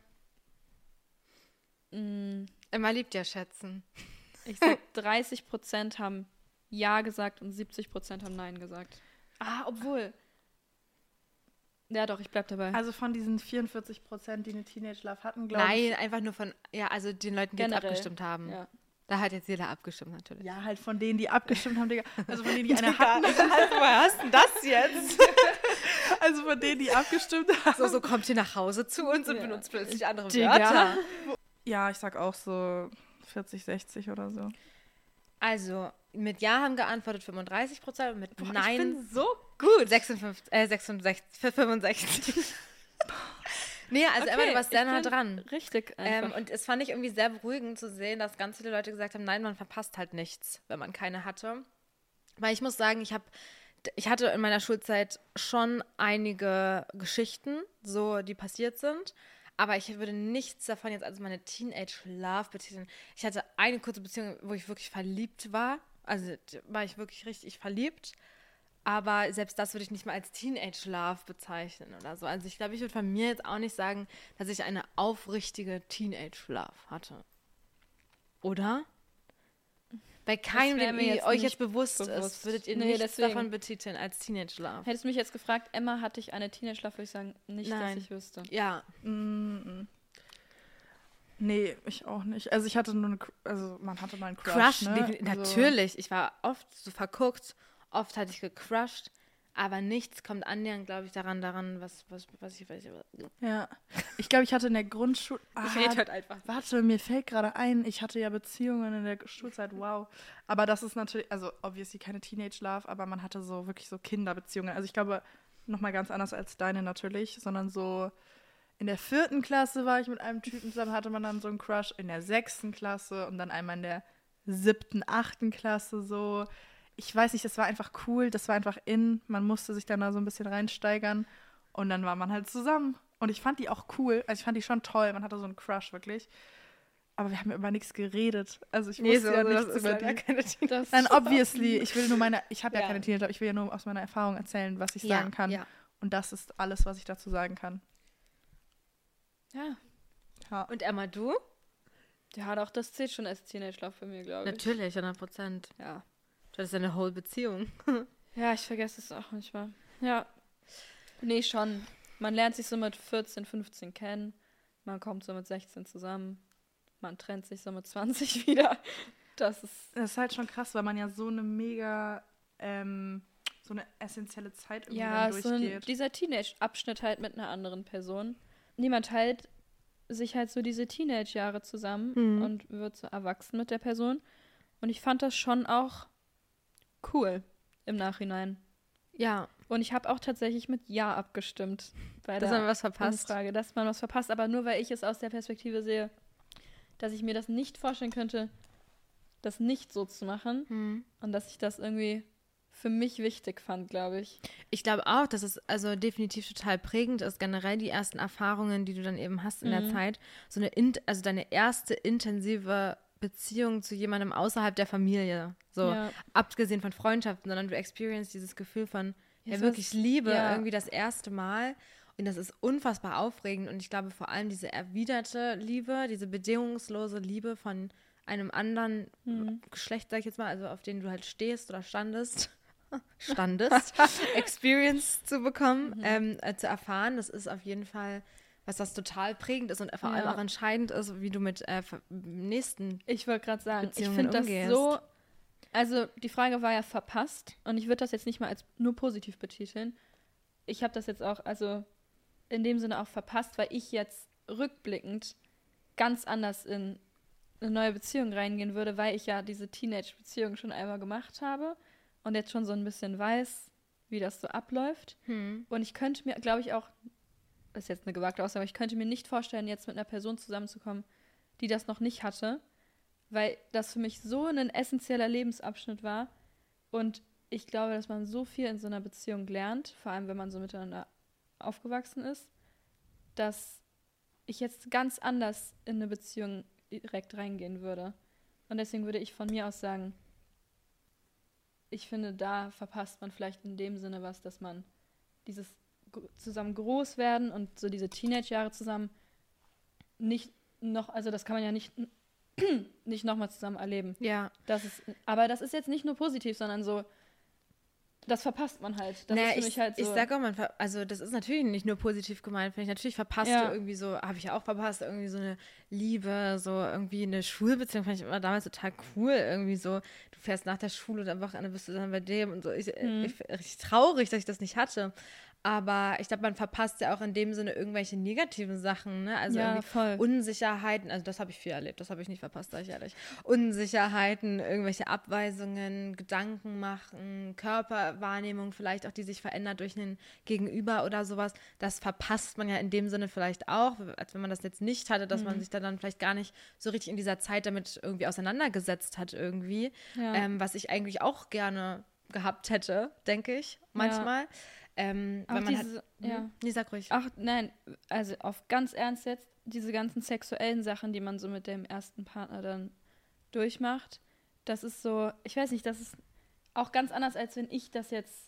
Emma liebt ja schätzen. ich sag 30% haben Ja gesagt und 70% haben Nein gesagt. Obwohl. Ja doch, ich bleib dabei. Also von diesen 44%, die eine Teenage Love hatten, glaube ich. Nein, einfach nur von, also den Leuten, die jetzt Generell. abgestimmt haben. Ja. Da hat jetzt jeder abgestimmt, natürlich. Ja, halt von denen, die abgestimmt haben, Digga. Also von denen, die eine hatten. Woher hast du das jetzt? Also von denen, die abgestimmt haben. So kommt ihr nach Hause zu uns und Ja. benutzt plötzlich andere Digga. Wörter. Ja, ich sag auch so 40, 60 oder so. Also, mit Ja haben geantwortet 35% und mit Nein Ich bin so 65. Nee, also Emma, du warst sehr ich nah bin dran. Richtig einfach. Und es fand ich irgendwie sehr beruhigend zu sehen, dass ganz viele Leute gesagt haben, nein, man verpasst halt nichts, wenn man keine hatte. Weil ich muss sagen, ich hatte in meiner Schulzeit schon einige Geschichten, so die passiert sind. Aber ich würde nichts davon jetzt als meine Teenage-Love betiteln. Ich hatte eine kurze Beziehung, wo ich wirklich verliebt war. Also war ich wirklich richtig verliebt. Aber selbst das würde ich nicht mal als Teenage-Love bezeichnen oder so. Also ich glaube, ich würde von mir jetzt auch nicht sagen, dass ich eine aufrichtige Teenage-Love hatte. Oder? Bei keinem, wär dem mir jetzt euch nicht jetzt bewusst ist, bewusst. würdet ihr Nee, nichts deswegen. davon betiteln als Teenage-Love. Hättest du mich jetzt gefragt, Emma, hatte ich eine Teenage-Love, würde ich sagen, nicht, Nein. dass ich wüsste. Ja, Nee, ich auch nicht. Also ich hatte nur also man hatte mal einen Crush, Crush, ne? natürlich. Ich war oft so verguckt, oft hatte ich gecrushed, aber nichts kommt annähernd, glaube ich, daran, was ich weiß. Ja. Ich glaube, ich hatte in der Grundschule... Ich rede heute einfach. Warte, mir fällt gerade ein, ich hatte ja Beziehungen in der Schulzeit, wow. Aber das ist natürlich, also obviously keine Teenage-Love, aber man hatte so wirklich so Kinderbeziehungen. Also ich glaube, nochmal ganz anders als deine natürlich, sondern so in der 4. Klasse war ich mit einem Typen zusammen, hatte man dann so einen Crush, in der 6. Klasse und dann einmal in der 7., 8. Klasse so. Ich weiß nicht, das war einfach cool, das war einfach man musste sich dann da so ein bisschen reinsteigern und dann war man halt zusammen. Und ich fand die auch cool, also ich fand die schon toll, man hatte so einen Crush wirklich. Aber wir haben ja über nichts geredet. Also ich wusste ja nichts über die. Nein, obviously, ich habe ja keine Teenager, ich will ja nur aus meiner Erfahrung erzählen, was ich sagen kann. Ja. Und das ist alles, was ich dazu sagen kann. Ja. Ja. Und Emma, du? Ja, doch, das zählt schon als Teenage-Love für mich, glaube ich. Natürlich, 100%. Ja. Du hattest eine whole Beziehung. Ja, ich vergesse es auch manchmal. Ja. Nee, schon. Man lernt sich so mit 14, 15 kennen. Man kommt so mit 16 zusammen. Man trennt sich so mit 20 wieder. Das ist halt schon krass, weil man ja so eine mega, so eine essentielle Zeit irgendwie ja dann so durchgeht. dieser Teenage-Abschnitt halt mit einer anderen Person. Niemand teilt sich halt so diese Teenage-Jahre zusammen und wird so erwachsen mit der Person. Und ich fand das schon auch cool im Nachhinein. Ja. Und ich habe auch tatsächlich mit Ja abgestimmt bei Dass der man was verpasst. Umfrage, dass man was verpasst, aber nur weil ich es aus der Perspektive sehe, dass ich mir das nicht vorstellen könnte, das nicht so zu machen und dass ich das irgendwie für mich wichtig fand, glaube ich. Ich glaube auch, dass es also definitiv total prägend ist, generell die ersten Erfahrungen, die du dann eben hast in der Zeit. So also deine erste intensive Beziehung zu jemandem außerhalb der Familie. So, Ja. abgesehen von Freundschaften, sondern du experience dieses Gefühl von wirklich Liebe irgendwie das erste Mal. Und das ist unfassbar aufregend. Und ich glaube vor allem diese erwiderte Liebe, diese bedingungslose Liebe von einem anderen Geschlecht, sag ich jetzt mal, also auf den du halt stehst oder standest, Experience zu bekommen, zu erfahren, das ist auf jeden Fall was das total prägend ist und vor allem auch entscheidend ist, wie du mit nächsten Ich wollte gerade sagen, ich Beziehungen finde das umgehst. so, also die Frage war ja verpasst und ich würde das jetzt nicht mal als nur positiv betiteln. Ich habe das jetzt auch, also in dem Sinne auch verpasst, weil ich jetzt rückblickend ganz anders in eine neue Beziehung reingehen würde, weil ich ja diese Teenage-Beziehung schon einmal gemacht habe und jetzt schon so ein bisschen weiß, wie das so abläuft. Und ich könnte mir, glaube ich, auch, das ist jetzt eine gewagte Aussage, aber ich könnte mir nicht vorstellen, jetzt mit einer Person zusammenzukommen, die das noch nicht hatte, weil das für mich so ein essentieller Lebensabschnitt war und ich glaube, dass man so viel in so einer Beziehung lernt, vor allem wenn man so miteinander aufgewachsen ist, dass ich jetzt ganz anders in eine Beziehung direkt reingehen würde. Und deswegen würde ich von mir aus sagen, ich finde, da verpasst man vielleicht in dem Sinne was, dass man zusammen groß werden und so diese Teenage-Jahre zusammen also das kann man ja nicht nochmal zusammen erleben. Ja. Aber das ist jetzt nicht nur positiv, sondern so, das verpasst man halt. Das ist für mich halt so. Ich sag auch, also das ist natürlich nicht nur positiv gemeint, finde ich. Natürlich verpasst du irgendwie so, habe ich auch verpasst, irgendwie so eine Liebe, so irgendwie eine Schulbeziehung, fand ich immer damals total cool. Irgendwie so, du fährst nach der Schule und am Wochenende bist du dann bei dem und so. Ich richtig traurig, dass ich das nicht hatte. Aber ich glaube, man verpasst ja auch in dem Sinne irgendwelche negativen Sachen, ne? Also irgendwie voll. Unsicherheiten, also das habe ich viel erlebt, das habe ich nicht verpasst, sage ich ehrlich. Unsicherheiten, irgendwelche Abweisungen, Gedanken machen, Körperwahrnehmung vielleicht auch, die sich verändert durch einen Gegenüber oder sowas. Das verpasst man ja in dem Sinne vielleicht auch, als wenn man das jetzt nicht hatte, dass man sich dann vielleicht gar nicht so richtig in dieser Zeit damit irgendwie auseinandergesetzt hat irgendwie. Ja. Was ich eigentlich auch gerne gehabt hätte, denke ich, manchmal. Wenn Auch man nee, sag ruhig. Ach, nein, also auf ganz ernst jetzt, diese ganzen sexuellen Sachen, die man so mit dem ersten Partner dann durchmacht, das ist so, ich weiß nicht, das ist auch ganz anders, als wenn ich das jetzt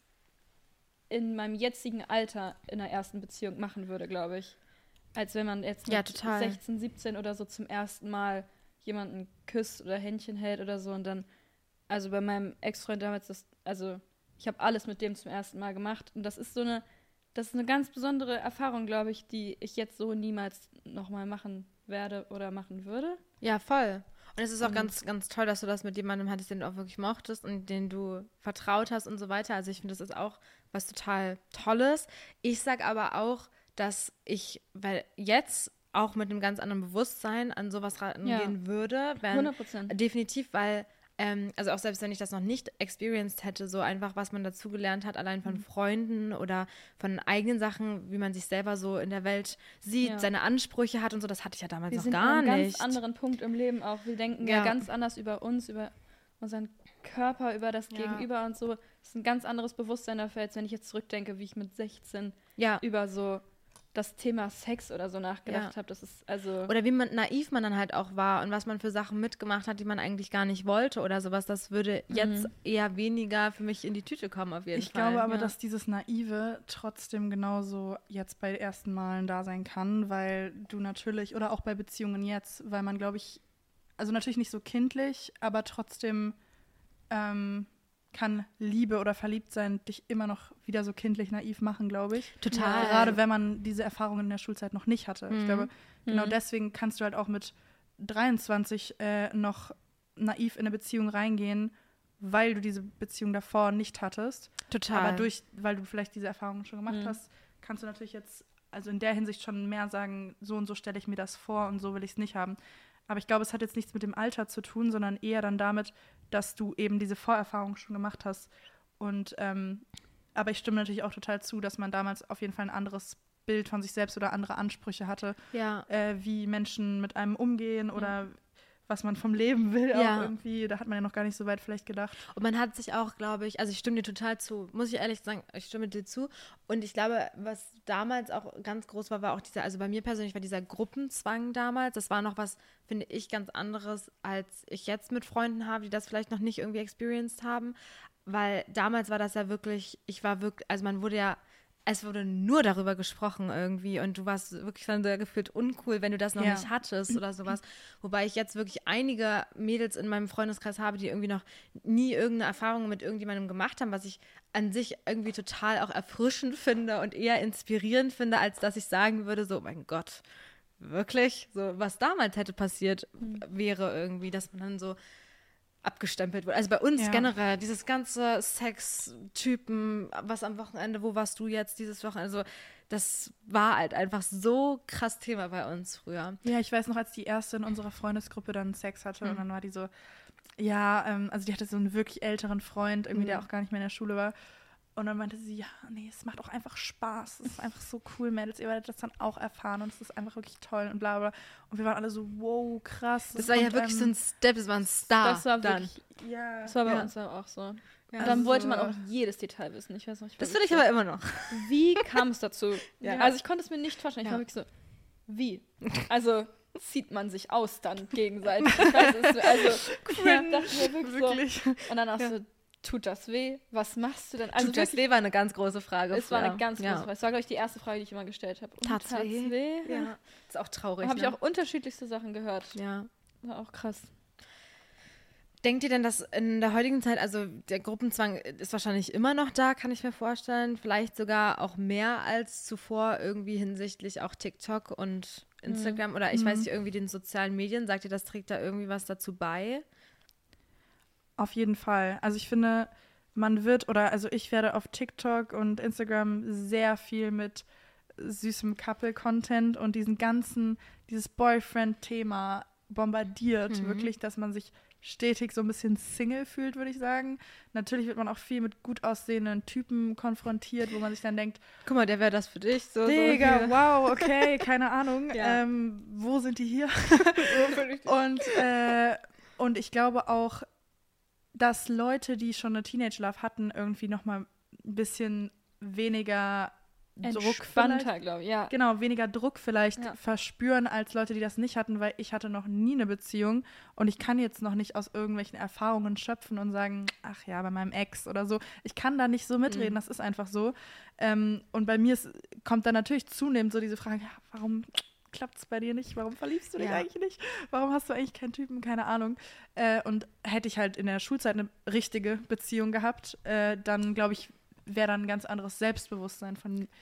in meinem jetzigen Alter in der ersten Beziehung machen würde, glaube ich. Als wenn man jetzt mit 16, 17 oder so zum ersten Mal jemanden küsst oder Händchen hält oder so und dann, also bei meinem Ex-Freund damals, ich habe alles mit dem zum ersten Mal gemacht und das ist eine ganz besondere Erfahrung, glaube ich, die ich jetzt so niemals nochmal machen werde oder machen würde. Ja, voll. Und es ist auch ganz, ganz toll, dass du das mit jemandem hattest, den du auch wirklich mochtest und den du vertraut hast und so weiter. Also ich finde, das ist auch was total Tolles. Ich sag aber auch, dass weil jetzt auch mit einem ganz anderen Bewusstsein an sowas rangehen würde. 100%. Definitiv, weil also auch selbst wenn ich das noch nicht experienced hätte, so einfach, was man dazugelernt hat, allein von Freunden oder von eigenen Sachen, wie man sich selber so in der Welt sieht, seine Ansprüche hat und so, das hatte ich ja damals noch gar nicht. Wir sind an einem ganz anderen Punkt im Leben auch. Wir denken ja ganz anders über uns, über unseren Körper, über das Gegenüber und so. Das ist ein ganz anderes Bewusstsein dafür, als wenn ich jetzt zurückdenke, wie ich mit 16 über so das Thema Sex oder so nachgedacht habe. Das ist also. Oder wie naiv man dann halt auch war und was man für Sachen mitgemacht hat, die man eigentlich gar nicht wollte oder sowas. Das würde jetzt eher weniger für mich in die Tüte kommen, auf jeden Fall. Ich glaube aber, dass dieses Naive trotzdem genauso jetzt bei ersten Malen da sein kann, weil du natürlich, oder auch bei Beziehungen jetzt, weil man, glaube ich, also natürlich nicht so kindlich, aber trotzdem kann Liebe oder Verliebtsein dich immer noch wieder so kindlich naiv machen, glaube ich. Total. Ja. Gerade wenn man diese Erfahrungen in der Schulzeit noch nicht hatte. Ich glaube, genau deswegen kannst du halt auch mit 23 noch naiv in eine Beziehung reingehen, weil du diese Beziehung davor nicht hattest. Total. Aber weil du vielleicht diese Erfahrungen schon gemacht hast, kannst du natürlich jetzt, also in der Hinsicht schon mehr sagen, so und so stelle ich mir das vor und so will ich es nicht haben. Aber ich glaube, es hat jetzt nichts mit dem Alter zu tun, sondern eher dann damit, dass du eben diese Vorerfahrung schon gemacht hast. Und aber ich stimme natürlich auch total zu, dass man damals auf jeden Fall ein anderes Bild von sich selbst oder andere Ansprüche hatte, wie Menschen mit einem umgehen oder was man vom Leben will auch irgendwie. Da hat man ja noch gar nicht so weit vielleicht gedacht. Und man hat sich auch, glaube ich, also ich stimme dir total zu, muss ich ehrlich sagen, ich stimme dir zu. Und ich glaube, was damals auch ganz groß war auch also bei mir persönlich war dieser Gruppenzwang damals, das war noch was, finde ich, ganz anderes, als ich jetzt mit Freunden habe, die das vielleicht noch nicht irgendwie experienced haben. Weil damals war das ja wirklich, also man wurde ja, es wurde nur darüber gesprochen irgendwie und du warst wirklich dann sehr gefühlt uncool, wenn du das noch nicht hattest oder sowas. Wobei ich jetzt wirklich einige Mädels in meinem Freundeskreis habe, die irgendwie noch nie irgendeine Erfahrung mit irgendjemandem gemacht haben, was ich an sich irgendwie total auch erfrischend finde und eher inspirierend finde, als dass ich sagen würde, so, mein Gott, wirklich? So, was damals hätte passiert wäre irgendwie, dass man dann so abgestempelt wurde. Also bei uns generell, dieses ganze Sex-Typen, was am Wochenende, wo warst du jetzt dieses Wochenende, also das war halt einfach so krass Thema bei uns früher. Ja, ich weiß noch, als die erste in unserer Freundesgruppe dann Sex hatte und dann war die so, also die hatte so einen wirklich älteren Freund, irgendwie, der auch gar nicht mehr in der Schule war. Und dann meinte sie, es macht auch einfach Spaß. Es ist einfach so cool, Mädels. Ihr werdet das dann auch erfahren und es ist einfach wirklich toll und bla bla. Und wir waren alle so, wow, krass. Das war ja wirklich so ein Step, das war ein Star. Das war wirklich, das war bei uns auch so. Ja, und dann wollte man auch jedes Detail wissen. Ich weiß noch, das will ich aber immer noch. Wie kam es dazu? Also ich konnte es mir nicht vorstellen. Ich war wirklich so, wie? Also zieht man sich aus dann gegenseitig. Ich weiß es, also dachte mir wirklich so. Und dann auch so, Tut das weh? Was machst du denn? Also Tut das wirklich, weh war eine ganz große Frage. es war eine früher. ganz große Ja. Frage. Es war, glaube ich, die erste Frage, die ich immer gestellt habe. Und Tat's weh? Ja. Ist auch traurig. Habe ich ne? auch unterschiedlichste Sachen gehört. Ja. War auch krass. Denkt ihr denn, dass in der heutigen Zeit, also der Gruppenzwang ist wahrscheinlich immer noch da, kann ich mir vorstellen, vielleicht sogar auch mehr als zuvor irgendwie hinsichtlich auch TikTok und Instagram oder ich weiß nicht, irgendwie den sozialen Medien, sagt ihr, das trägt da irgendwie was dazu bei? Auf jeden Fall. Also ich finde, ich werde auf TikTok und Instagram sehr viel mit süßem Couple-Content und dieses Boyfriend-Thema bombardiert. Wirklich, dass man sich stetig so ein bisschen Single fühlt, würde ich sagen. Natürlich wird man auch viel mit gut aussehenden Typen konfrontiert, wo man sich dann denkt, Guck mal, der wäre das für dich. So Digga, hier. wow, okay, keine Ahnung. Ja. Wo sind die hier? Und ich glaube auch, dass Leute, die schon eine Teenage-Love hatten, irgendwie noch mal ein bisschen weniger Druck Entspannter, glaube ich. Ja. Genau, weniger Druck vielleicht Ja. verspüren als Leute, die das nicht hatten, weil ich hatte noch nie eine Beziehung und ich kann jetzt noch nicht aus irgendwelchen Erfahrungen schöpfen und sagen, ach ja, bei meinem Ex oder so. Ich kann da nicht so mitreden, das ist einfach so. Und bei mir kommt dann natürlich zunehmend so diese Frage, ja, warum klappt es bei dir nicht? Warum verliebst du dich Ja. eigentlich nicht? Warum hast du eigentlich keinen Typen? Keine Ahnung. Und hätte ich halt in der Schulzeit eine richtige Beziehung gehabt, dann glaube ich, wäre dann ein ganz anderes Selbstbewusstsein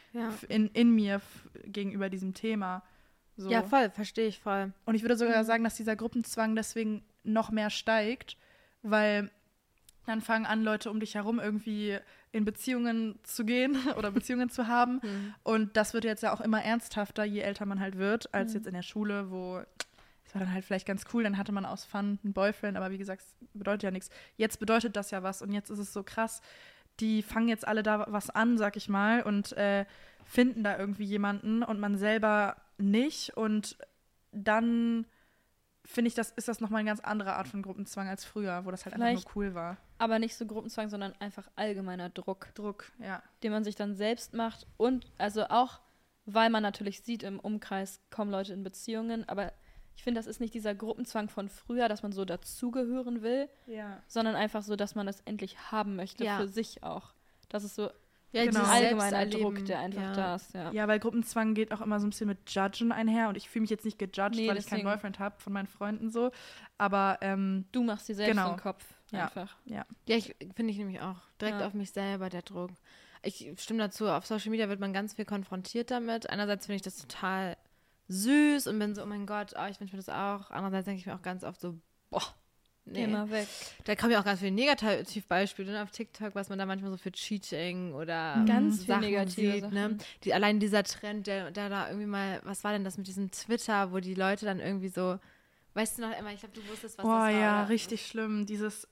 in mir gegenüber diesem Thema. So. Ja, voll, verstehe ich voll. Und ich würde sogar sagen, dass dieser Gruppenzwang deswegen noch mehr steigt, weil dann fangen an, Leute um dich herum irgendwie in Beziehungen zu gehen oder Beziehungen zu haben. Und das wird jetzt ja auch immer ernsthafter, je älter man halt wird, als jetzt in der Schule, wo es war dann halt vielleicht ganz cool, dann hatte man aus Fun einen Boyfriend, aber wie gesagt, es bedeutet ja nichts. Jetzt bedeutet das ja was und jetzt ist es so krass, die fangen jetzt alle da was an, sag ich mal, und finden da irgendwie jemanden und man selber nicht. Und dann finde ich, ist das nochmal eine ganz andere Art von Gruppenzwang als früher, wo das halt einfach Vielleicht- nur cool war. Aber nicht so Gruppenzwang, sondern einfach allgemeiner Druck, Druck, ja. den man sich dann selbst macht. Und also auch, weil man natürlich sieht, im Umkreis kommen Leute in Beziehungen. Aber ich finde, das ist nicht dieser Gruppenzwang von früher, dass man so dazugehören will, Ja. sondern einfach so, dass man das endlich haben möchte Ja. für sich auch. Das ist so Ja, Genau. dieses allgemeiner Selbsterleben. Druck, der einfach ja. da ist. Ja. Ja, weil Gruppenzwang geht auch immer so ein bisschen mit Judgen einher und ich fühle mich jetzt nicht gejudged, Nee, weil ich keinen deswegen. Boyfriend habe von meinen Freunden so, aber Du machst dir selbst Genau. den Kopf Ja. einfach. Ja, finde ich nämlich auch. Direkt Ja. auf mich selber der Druck. Ich stimme dazu, auf Social Media wird man ganz viel konfrontiert damit. Einerseits finde ich das total süß und bin so, oh mein Gott, ich wünsche mir das auch. Andererseits denke ich mir auch ganz oft so, boah, nee. Immer weg. Da kommen ja auch ganz viele Negativbeispiele ne, auf TikTok, was man da manchmal so für Cheating oder Ganz viel Sachen negative sieht. Ne? Sachen. Allein dieser Trend, der da irgendwie mal, was war denn das mit diesem Twitter, wo die Leute dann irgendwie so, weißt du noch, Emma, ich glaube, du wusstest, was boah, das war. ja, oder? richtig schlimm.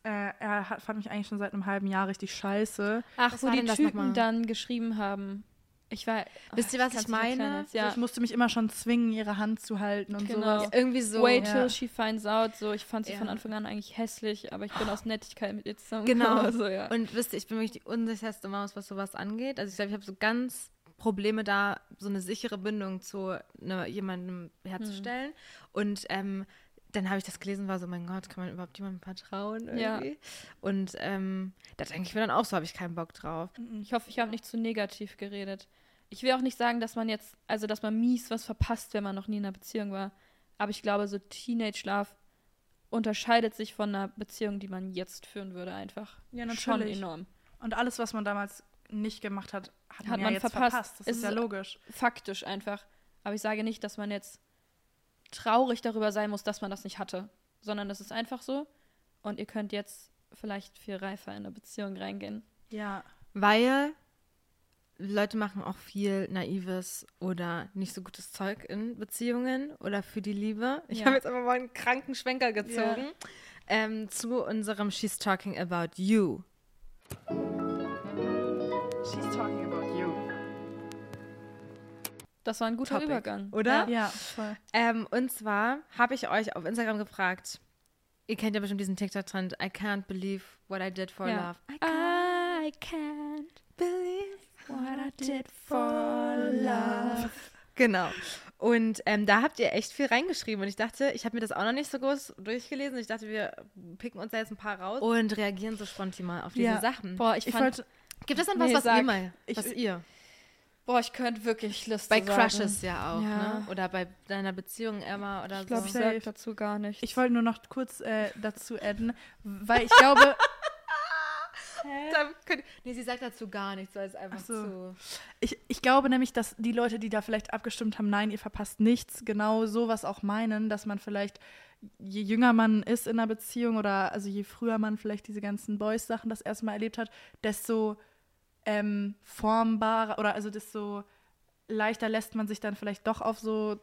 Fand mich eigentlich schon seit einem halben Jahr richtig scheiße. Ach, Was wo war die denn das Typen nochmal? dann geschrieben haben. Wisst ihr, was kann's ich nicht erklären meine? jetzt. Ja. Ich musste mich immer schon zwingen, ihre Hand zu halten und Genau. sowas. Ja, irgendwie so. Wait ja. till she finds out. So, ich fand sie Ja. von Anfang an eigentlich hässlich, aber ich bin aus Nettigkeit mit ihr zusammen. Genau. So, ja. Und wisst ihr, ich bin wirklich die unsicherste Maus, was sowas angeht. Also ich glaube, ich habe so ganz Probleme da, so eine sichere Bindung zu jemandem herzustellen. Und dann habe ich das gelesen, war so, mein Gott, kann man überhaupt jemandem vertrauen irgendwie? Ja. Und da denke ich mir dann auch so, habe ich keinen Bock drauf. Ich hoffe, ich habe nicht zu negativ geredet. Ich will auch nicht sagen, dass man jetzt, also dass man mies was verpasst, wenn man noch nie in einer Beziehung war. Aber ich glaube, so Teenage-Love unterscheidet sich von einer Beziehung, die man jetzt führen würde, einfach. Ja, Schon natürlich. enorm. Und alles, was man damals nicht gemacht hat, hat man Hat ja man jetzt verpasst. Das Es ist ja ist- logisch. Faktisch einfach. Aber ich sage nicht, dass man jetzt traurig darüber sein muss, dass man das nicht hatte. Sondern das ist einfach so. Und ihr könnt jetzt vielleicht viel reifer in eine Beziehung reingehen. Ja. Weil Leute machen auch viel naives oder nicht so gutes Zeug in Beziehungen oder für die Liebe. Ich Ja. habe jetzt aber mal einen kranken Schwenker gezogen zu unserem She's Talking About You. She's talking about you. Das war ein guter Topic, Übergang. oder? Ja. Ja, voll. Und zwar habe ich euch auf Instagram gefragt, ihr kennt ja bestimmt diesen TikTok-Trend, I can't believe what I did for Ja. love. I can't Believe what I did for love. Genau. Und da habt ihr echt viel reingeschrieben. Und ich dachte, ich habe mir das auch noch nicht so groß durchgelesen. Ich dachte, wir picken uns da jetzt ein paar raus und reagieren so spontan mal auf diese Sachen. Boah, ich fand... Gibt es dann was, was ihr mal, was ihr? Boah, ich könnte wirklich Liste Bei sagen. Crushes ja auch, ne? Oder bei deiner Beziehung, Emma, oder Ich glaube, ich so. sage dazu gar nichts. Ich wollte nur noch kurz dazu adden, weil ich glaube... Nee, sie sagt dazu gar nichts, weil es einfach zu... Ich glaube nämlich, dass die Leute, die da vielleicht abgestimmt haben, nein, ihr verpasst nichts, genau sowas auch meinen, dass man vielleicht, je jünger man ist in einer Beziehung oder also je früher man vielleicht diese ganzen Boys-Sachen das erste Mal erlebt hat, desto formbarer oder also desto leichter lässt man sich dann vielleicht doch auf so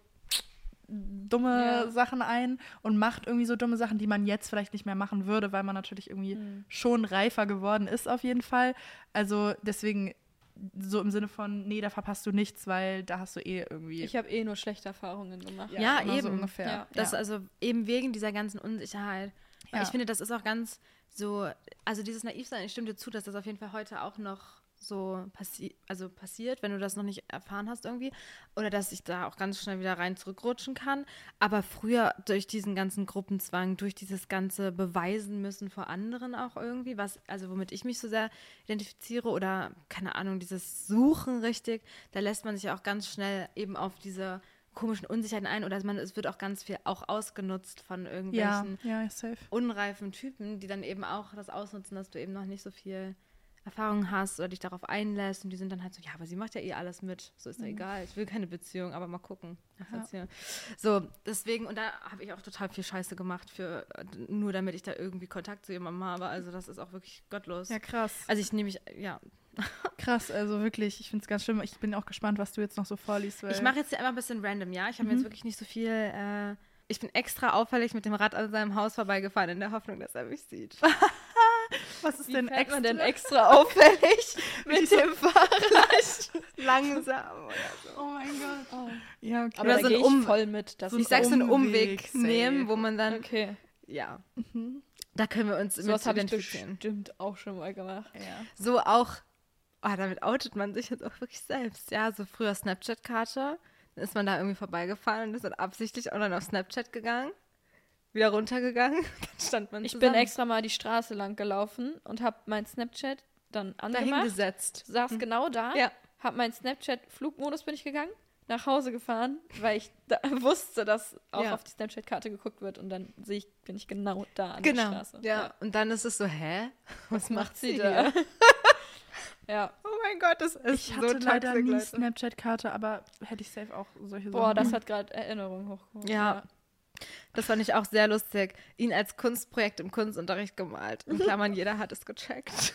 dumme Sachen ein und macht irgendwie so dumme Sachen, die man jetzt vielleicht nicht mehr machen würde, weil man natürlich irgendwie schon reifer geworden ist auf jeden Fall. Also deswegen so im Sinne von, nee, da verpasst du nichts, weil da hast du irgendwie... Ich habe nur schlechte Erfahrungen gemacht. Ja, immer eben. So ungefähr. Ja. Das also eben wegen dieser ganzen Unsicherheit. Weil ich finde, das ist auch ganz so, also dieses Naivsein, ich stimme dir zu, dass das auf jeden Fall heute auch noch so passiert, wenn du das noch nicht erfahren hast irgendwie. Oder dass ich da auch ganz schnell wieder rein zurückrutschen kann. Aber früher durch diesen ganzen Gruppenzwang, durch dieses ganze Beweisen müssen vor anderen auch irgendwie, also womit ich mich so sehr identifiziere oder, keine Ahnung, dieses Suchen richtig, da lässt man sich ja auch ganz schnell eben auf diese komischen Unsicherheiten ein. Oder es wird auch ganz viel auch ausgenutzt von irgendwelchen safe. unreifen Typen, die dann eben auch das ausnutzen, dass du eben noch nicht so viel Erfahrung hast oder dich darauf einlässt und die sind dann halt so, ja, aber sie macht ja eh alles mit, so ist ja egal, ich will keine Beziehung, aber mal gucken. So, deswegen, und da habe ich auch total viel Scheiße gemacht, nur damit ich da irgendwie Kontakt zu jemandem habe, also das ist auch wirklich gottlos. Ja, krass. Also ich nehme mich, Krass, also wirklich, ich finde es ganz schlimm. Ich bin auch gespannt, was du jetzt noch so vorliest. Weil ich mache jetzt hier einfach ein bisschen random, ja, ich habe mir jetzt wirklich nicht so viel, ich bin extra auffällig mit dem Rad an seinem Haus vorbeigefahren, in der Hoffnung, dass er mich sieht. was ist Wie denn fährt man denn extra? extra auffällig mit dem Fahrrad? Langsam oder so. Oh mein Gott. Oh. Ja, okay. Aber da so ein gehe ich Um- voll mit. Dass so Ich sag so einen Umweg, Umweg safe. nehmen, wo man dann, okay. ja, da können wir uns So mit was habe ich identifizieren. bestimmt auch schon mal gemacht. Ja. So auch, damit outet man sich jetzt auch wirklich selbst. Ja, so früher Snapchat-Karte, dann ist man da irgendwie vorbeigefahren und ist dann absichtlich auch dann auf Snapchat gegangen, wieder runtergegangen, dann stand man Ich zusammen. bin extra mal die Straße lang gelaufen und habe mein Snapchat dann angemacht. dahingesetzt. Saß genau da, Ja. habe mein Snapchat-Flugmodus bin ich gegangen, nach Hause gefahren, weil ich da wusste, dass auch Ja. auf die Snapchat-Karte geguckt wird und dann bin ich genau da an Genau, der Straße. ja. Und dann ist es so, hä? Was macht sie da? hier? Ja. Oh mein Gott, das ist Ich hatte so leider toxic, nie Leute. Snapchat-Karte, aber hätte ich safe auch solche Boah, das Sachen. hat gerade Erinnerungen hochgeholt. Ja. Das fand ich auch sehr lustig. Ihn als Kunstprojekt im Kunstunterricht gemalt. In Klammern, jeder hat es gecheckt.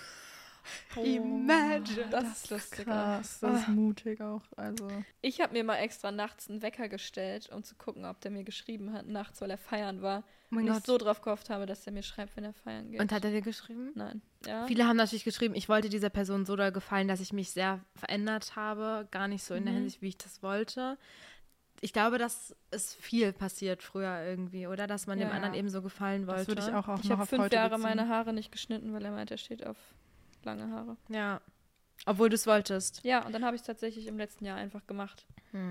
Imagine. Das ist lustig. Krass, das ist mutig auch. Also. Ich habe mir mal extra nachts einen Wecker gestellt, um zu gucken, ob der mir geschrieben hat nachts, weil er feiern war. Oh mein und Gott. ich so drauf gehofft habe, dass er mir schreibt, wenn er feiern geht. Und hat er dir geschrieben? Nein. Ja. Viele haben natürlich geschrieben, ich wollte dieser Person so doll gefallen, dass ich mich sehr verändert habe. Gar nicht so in der Hinsicht, wie ich das wollte. Ich glaube, dass es viel passiert früher irgendwie, oder? Dass man dem Ja. anderen eben so gefallen wollte. Das würde ich auch Ich noch habe auf 5 heute Jahre beziehen. meine Haare nicht geschnitten, weil er meint, er steht auf lange Haare. Ja. Obwohl du es wolltest. Ja, und dann habe ich es tatsächlich im letzten Jahr einfach gemacht.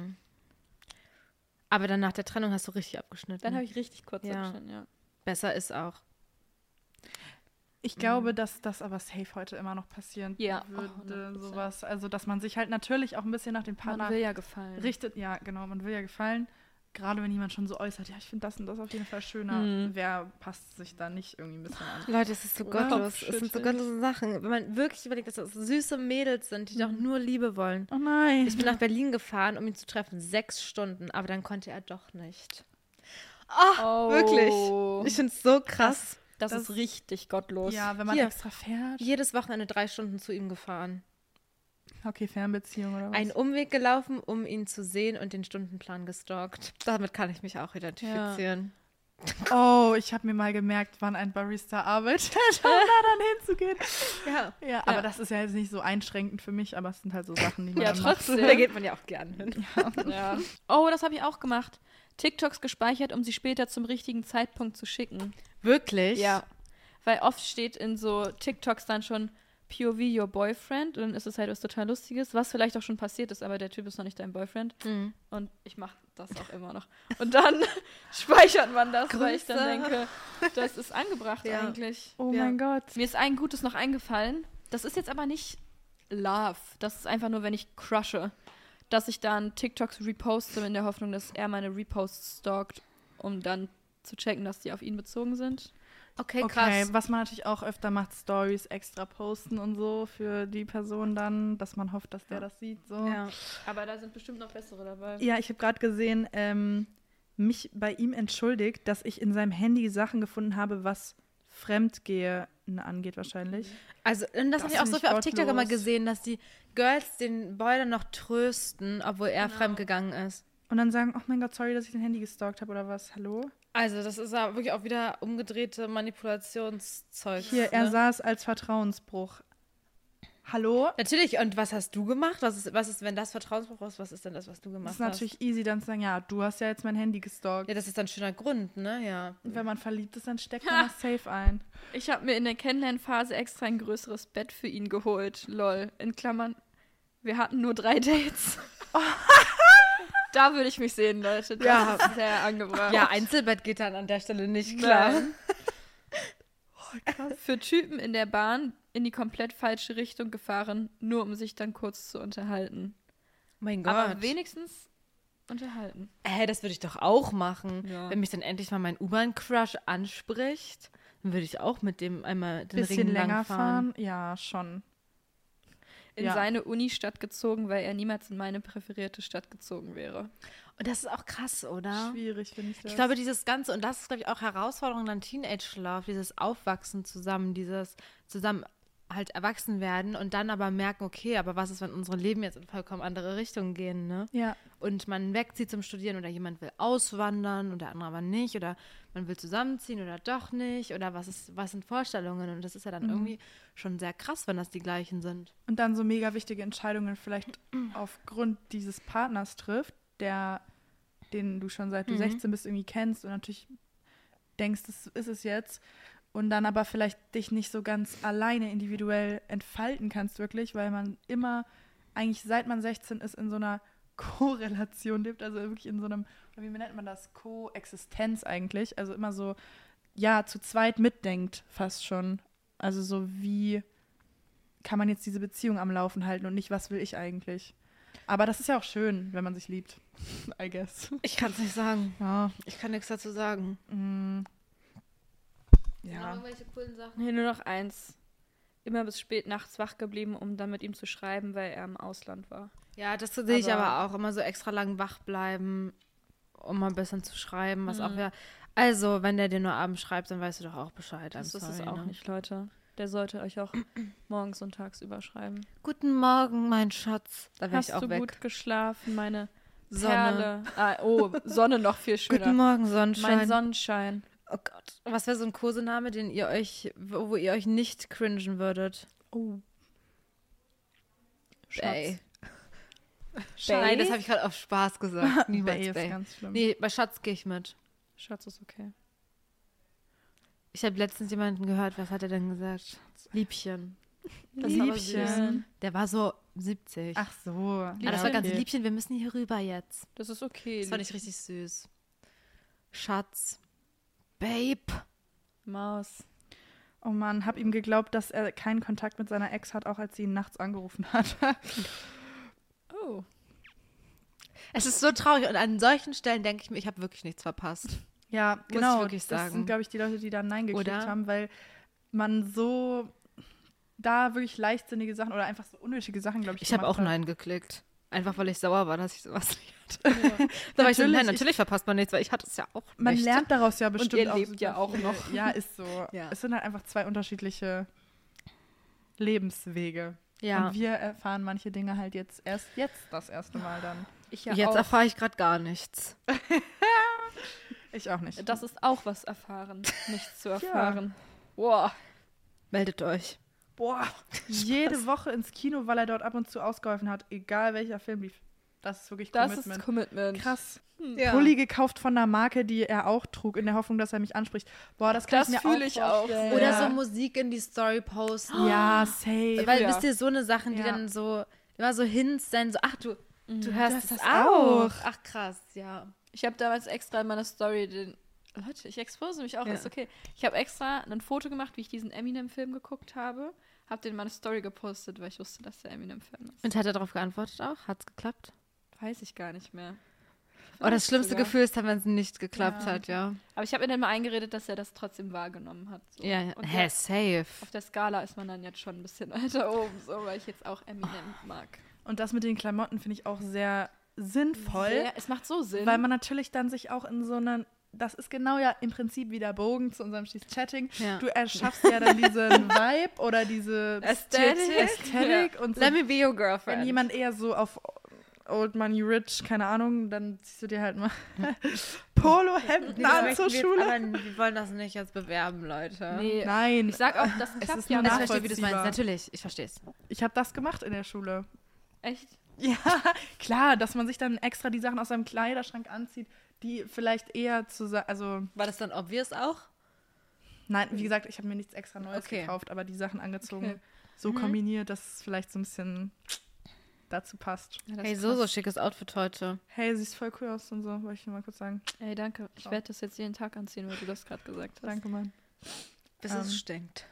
Aber dann nach der Trennung hast du richtig abgeschnitten. Dann habe ich richtig kurz Ja. abgeschnitten, ja. Besser ist auch. Ich glaube, dass das aber safe heute immer noch passieren Ja, würde, 100%. sowas. Also, dass man sich halt natürlich auch ein bisschen nach dem Partner Man will ja gefallen. richtet. Ja, genau, man will ja gefallen. Gerade wenn jemand schon so äußert, ja, ich finde das und das auf jeden Fall schöner. Wer passt sich da nicht irgendwie ein bisschen an? Leute, es ist so Oder gottlos. Es sind so Kopfschütteln. gottlose Sachen. Wenn man wirklich überlegt, dass das süße Mädels sind, die doch nur Liebe wollen. Oh nein. Ich bin nach Berlin gefahren, um ihn zu treffen. 6 Stunden, aber dann konnte er doch nicht. Oh. Wirklich. Ich finde es so krass. Das ist richtig gottlos. Ja, wenn man Hier. extra fährt. Jedes Wochenende 3 Stunden zu ihm gefahren. Okay, Fernbeziehung oder was? Einen Umweg gelaufen, um ihn zu sehen und den Stundenplan gestalkt. Damit kann ich mich auch identifizieren. Oh, ich habe mir mal gemerkt, wann ein Barista arbeitet, um da dann hinzugehen. Ja. Ja, aber das ist ja jetzt nicht so einschränkend für mich, aber es sind halt so Sachen, die man Ja, dann macht. trotzdem. Da geht man ja auch gern hin. Ja. Oh, das habe ich auch gemacht. TikToks gespeichert, um sie später zum richtigen Zeitpunkt zu schicken. Wirklich? Ja. Weil oft steht in so TikToks dann schon POV your boyfriend und dann ist es halt was total Lustiges, was vielleicht auch schon passiert ist, aber der Typ ist noch nicht dein Boyfriend und ich mache das auch immer noch. Und dann speichert man das, weil ich dann denke, das ist angebracht eigentlich. Oh mein Gott. Mir ist ein Gutes noch eingefallen, das ist jetzt aber nicht Love, das ist einfach nur, wenn ich crushe, dass ich dann TikToks reposte in der Hoffnung, dass er meine Reposts stalkt, um dann zu checken, dass die auf ihn bezogen sind. Okay, Okay, krass. was man natürlich auch öfter macht, Stories extra posten und so für die Person dann, dass man hofft, dass der das sieht. So. Ja. Aber da sind bestimmt noch bessere dabei. Ja, ich habe gerade gesehen, mich bei ihm entschuldigt, dass ich in seinem Handy Sachen gefunden habe, was Fremdgehen angeht wahrscheinlich. Also, und das habe ich auch finde so ich viel auf TikTok immer gottlos. gesehen, dass die Girls den Boy dann noch trösten, obwohl er fremdgegangen ist. Und dann sagen, oh mein Gott, sorry, dass ich dein Handy gestalkt habe oder was, hallo? Also, das ist ja wirklich auch wieder umgedrehte Manipulationszeug. Hier, er sah es als Vertrauensbruch. Hallo? Natürlich, und was hast du gemacht? Was ist, wenn das Vertrauensbruch ist, was ist denn das, was du gemacht Das ist natürlich easy, dann zu sagen, ja, du hast ja jetzt mein Handy gestalkt. Ja, das ist dann ein schöner Grund, ne? Ja. Und wenn man verliebt ist, dann steckt man das safe ein. Ich habe mir in der Kennenlernphase extra ein größeres Bett für ihn geholt. Lol. In Klammern, wir hatten nur 3 Dates. Da würde ich mich sehen, Leute. Das Ja. ist sehr angebracht. Ja, Einzelbett geht dann an der Stelle nicht klar. Nein. Für Typen in der Bahn in die komplett falsche Richtung gefahren, nur um sich dann kurz zu unterhalten. Mein Gott. Aber wenigstens unterhalten. Das würde ich doch auch machen. Ja. Wenn mich dann endlich mal mein U-Bahn-Crush anspricht, dann würde ich auch mit dem einmal den Bisschen Ring länger lang fahren. fahren, ja, schon. In Ja. seine Uni-Stadt gezogen, weil er niemals in meine präferierte Stadt gezogen wäre. Und das ist auch krass, oder? Schwierig, finde ich das. Ich glaube, dieses Ganze, und das ist, glaube ich, auch Herausforderung an Teenage-Love, dieses Aufwachsen zusammen, dieses zusammen halt erwachsen werden und dann aber merken, okay, aber was ist, wenn unsere Leben jetzt in vollkommen andere Richtungen gehen, ne? ja. Und man wegzieht zum Studieren oder jemand will auswandern und der andere aber nicht oder man will zusammenziehen oder doch nicht oder was sind Vorstellungen und das ist ja dann irgendwie schon sehr krass, wenn das die gleichen sind. Und dann so mega wichtige Entscheidungen vielleicht aufgrund dieses Partners trifft, den du schon seit du 16 bist irgendwie kennst und natürlich denkst, das ist es jetzt und dann aber vielleicht dich nicht so ganz alleine individuell entfalten kannst wirklich, weil man immer eigentlich seit man 16 ist in so einer Korrelation lebt, also wirklich in so einem, wie nennt man das, Koexistenz eigentlich, also immer so, ja, zu zweit mitdenkt fast schon. Also so wie kann man jetzt diese Beziehung am Laufen halten und nicht, was will ich eigentlich. Aber das ist ja auch schön, wenn man sich liebt, I guess. Ich kann es nicht sagen. Ja, Ich kann nichts dazu sagen. ja. Irgendwelche coolen Sachen? Nee, nur noch eins. Immer bis spät nachts wach geblieben, um dann mit ihm zu schreiben, weil er im Ausland war. Ja, das sehe ich Aber- aber auch. Immer so extra lang wach bleiben, um mal ein bisschen zu schreiben, was auch ja. Also, wenn der dir nur abends schreibt, dann weißt du doch auch Bescheid. Das I'm ist es sorry, auch ne? nicht, Leute. Der sollte euch auch morgens und tagsüber schreiben. Guten Morgen, mein Schatz. Da wäre Hast ich auch du weg. gut geschlafen, meine Sonne. Perle? Sonne noch viel schöner. Guten Morgen, Sonnenschein. Mein Sonnenschein. Oh Gott. Was wäre so ein Kosename, den ihr euch, wo ihr euch nicht cringen würdet? Oh. Bay. Bay? Nein, das habe ich gerade auf Spaß gesagt. Niemals Bay ist Bay. ganz schlimm. Nee, bei Schatz gehe ich mit. Schatz ist okay. Ich habe letztens jemanden gehört, was hat er denn gesagt? Liebchen. Das ist aber Liebchen. Der war so 70. Ach so. Ah, das war ganz okay. Liebchen, wir müssen hier rüber jetzt. Das ist okay. Das fand ich richtig süß. Schatz. Babe. Maus. Oh Mann, hab ihm geglaubt, dass er keinen Kontakt mit seiner Ex hat, auch als sie ihn nachts angerufen hat. Oh. Es ist so traurig und an solchen Stellen denke ich mir, ich habe wirklich nichts verpasst. Ja, ich genau. wirklich Das sagen. sind, glaube ich, die Leute, die da Nein geklickt Oder? haben, weil man so da wirklich leichtsinnige Sachen oder einfach so unnötige Sachen, glaube ich, Ich habe gemacht auch hat. Nein geklickt. Einfach, weil ich sauer war, dass ich sowas nicht hatte. Da war ich so, nein, natürlich verpasst man nichts, weil ich hatte es ja auch Man nicht. lernt daraus ja bestimmt ihr auch lebt super ja auch viel. noch. Ja, ist so. Ja. Es sind halt einfach zwei unterschiedliche Lebenswege. Ja. Und wir erfahren manche Dinge halt jetzt das erste Mal dann. Ich ja Jetzt auch. erfahre ich gerade gar nichts. Ich auch nicht. Das ist auch was erfahren, nichts zu erfahren. Boah. Meldet euch. Boah, jede Woche ins Kino, weil er dort ab und zu ausgeholfen hat, egal welcher Film lief. Das ist wirklich Das Commitment. ist Commitment. Krass. Ja. Pulli gekauft von einer Marke, die er auch trug, in der Hoffnung, dass er mich anspricht. Boah, das kann Das ich mir fühle auch ich auch vorstellen. Oder ja. so Musik in die Story posten. Ja, safe. Weil, ja. wisst ihr, so eine Sachen, die Ja. dann so, immer so Hints sein, so, ach, du hörst hörst es das auch. auch. Ach, krass, ja. Ich habe damals extra in meiner Story den. Leute, ich expose mich auch, Ja. ist okay. Ich habe extra ein Foto gemacht, wie ich diesen Eminem-Film geguckt habe. Hab den in meine Story gepostet, weil ich wusste, dass der Eminem-Fan ist. Und hat er darauf geantwortet auch? Hat's geklappt? Weiß ich gar nicht mehr. Oh, das Vielleicht schlimmste sogar. Gefühl ist dann, wenn es nicht geklappt Ja. hat, ja. Aber ich habe mir dann mal eingeredet, dass er das trotzdem wahrgenommen hat. So. Ja, ja. Und Hä, safe. auf der Skala ist man dann jetzt schon ein bisschen weiter oben, so, weil ich jetzt auch Eminem mag. Und das mit den Klamotten finde ich auch sehr sinnvoll, Sehr, es macht so Sinn. weil man natürlich dann sich auch in so einer, das ist genau ja im Prinzip wieder Bogen zu unserem Chatting. Ja. Du erschaffst ja dann diesen Vibe oder diese Ästhetik und so. Let me be your girlfriend. Wenn jemand eher so auf Old Money Rich, keine Ahnung, dann ziehst du dir halt mal Polohemden an zur Schule. Aber wir wollen das nicht jetzt bewerben, Leute. Nee, Nein, ich sag auch, das Es klappt ist ja nur Ich mal. verstehe, wie du es meinst. nachvollziehbar. Natürlich, ich verstehe es. ich habe das gemacht in der Schule. Echt? Ja, klar, dass man sich dann extra die Sachen aus seinem Kleiderschrank anzieht, die vielleicht eher also War das dann obvious auch? nein, wie gesagt, ich habe mir nichts extra Neues Okay. gekauft, aber die Sachen angezogen, Okay. so kombiniert, dass es vielleicht so ein bisschen dazu passt. Ja, das Hey, ist so krass. schickes Outfit heute. Hey, siehst voll cool aus und so, wollte ich nur mal kurz sagen. Ey, danke. Ich werde das jetzt jeden Tag anziehen, weil du das gerade gesagt hast. Danke, Mann. Bis Ähm. es stinkt.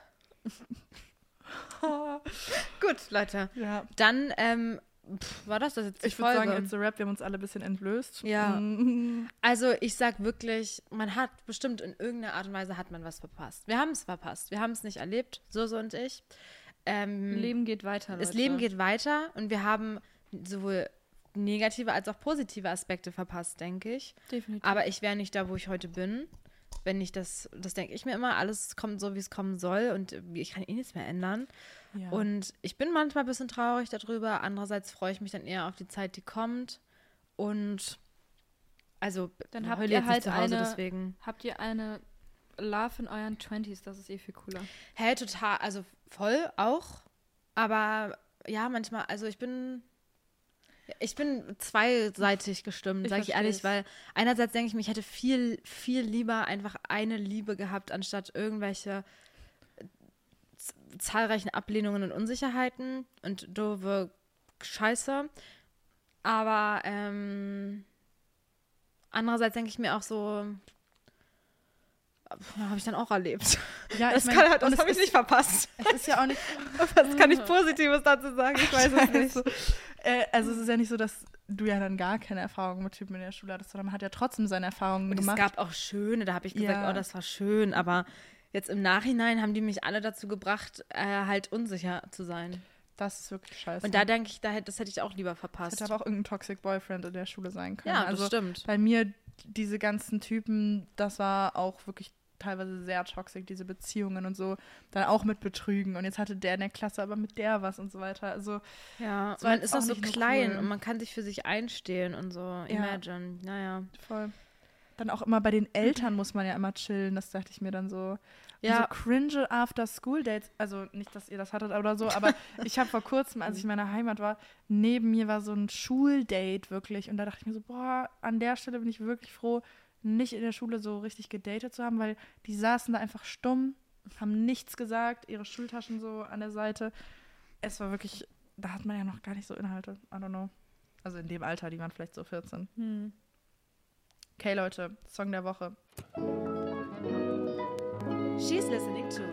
Gut, Leute. Ja, Dann war das jetzt die ich würde Folge. sagen, it's a rap, wir haben uns alle ein bisschen entblößt. Ja. Mm. Also ich sag wirklich, man hat bestimmt in irgendeiner Art und Weise hat man was verpasst. Wir haben es verpasst. Wir haben es nicht erlebt, Soso und ich. Leben geht weiter, Leute. Das Leben geht weiter und wir haben sowohl negative als auch positive Aspekte verpasst, denke ich. Definitiv. Aber ich wäre nicht da, wo ich heute bin. Wenn ich das denke ich mir immer, alles kommt so, wie es kommen soll und ich kann eh nichts mehr ändern. Ja. Und ich bin manchmal ein bisschen traurig darüber. Andererseits freue ich mich dann eher auf die Zeit, die kommt. Und also Dann habt heule ihr jetzt halt nicht zu Hause, eine- deswegen. Habt ihr eine Love in euren 20s? Das ist eh viel cooler. Hä, total, also voll auch. Aber ja, manchmal, also ich bin zweiseitig gestimmt, Ich sage ich verstehe ehrlich, es. weil einerseits denke ich mir, ich hätte viel, viel lieber einfach eine Liebe gehabt, anstatt irgendwelche zahlreichen Ablehnungen und Unsicherheiten und doofe Scheiße. Aber andererseits denke ich mir auch so, habe ich dann auch erlebt. ja, Das, ich mein, und das es habe ich ist- nicht verpasst. Es ist ja auch nicht. Was kann ich Positives dazu sagen? Ich weiß es nicht. Also es ist ja nicht so, dass du ja dann gar keine Erfahrungen mit Typen in der Schule hattest, sondern man hat ja trotzdem seine Erfahrungen Und es gemacht. gab auch schöne, da habe ich gesagt, Ja. oh, das war schön, aber jetzt im Nachhinein haben die mich alle dazu gebracht, halt unsicher zu sein. Das ist wirklich scheiße. Und da denke ich, das hätte ich auch lieber das verpasst. hätte aber auch irgendein Toxic Boyfriend in der Schule sein können. Ja, also das stimmt. bei mir, diese ganzen Typen, das war auch wirklich teilweise sehr toxisch, diese Beziehungen und so. Dann auch mit Betrügen. Und jetzt hatte der in der Klasse aber mit der was und so weiter. Also Ja, das war man jetzt ist noch auch so nicht nur klein cool. und man kann sich für sich einstehen und so. Imagine, naja. voll. Dann auch immer bei den Eltern muss man ja immer chillen. Das dachte ich mir dann so. Ja. So cringe After-School-Dates. Also nicht, dass ihr das hattet oder so, aber ich habe vor kurzem, als ich in meiner Heimat war, neben mir war so ein Schuldate wirklich. Und da dachte ich mir so, boah, an der Stelle bin ich wirklich froh, nicht in der Schule so richtig gedatet zu haben, weil die saßen da einfach stumm, haben nichts gesagt, ihre Schultaschen so an der Seite. Es war wirklich, da hat man ja noch gar nicht so Inhalte. I don't know. Also in dem Alter, die waren vielleicht so 14. Okay, Leute, Song der Woche. She's listening to.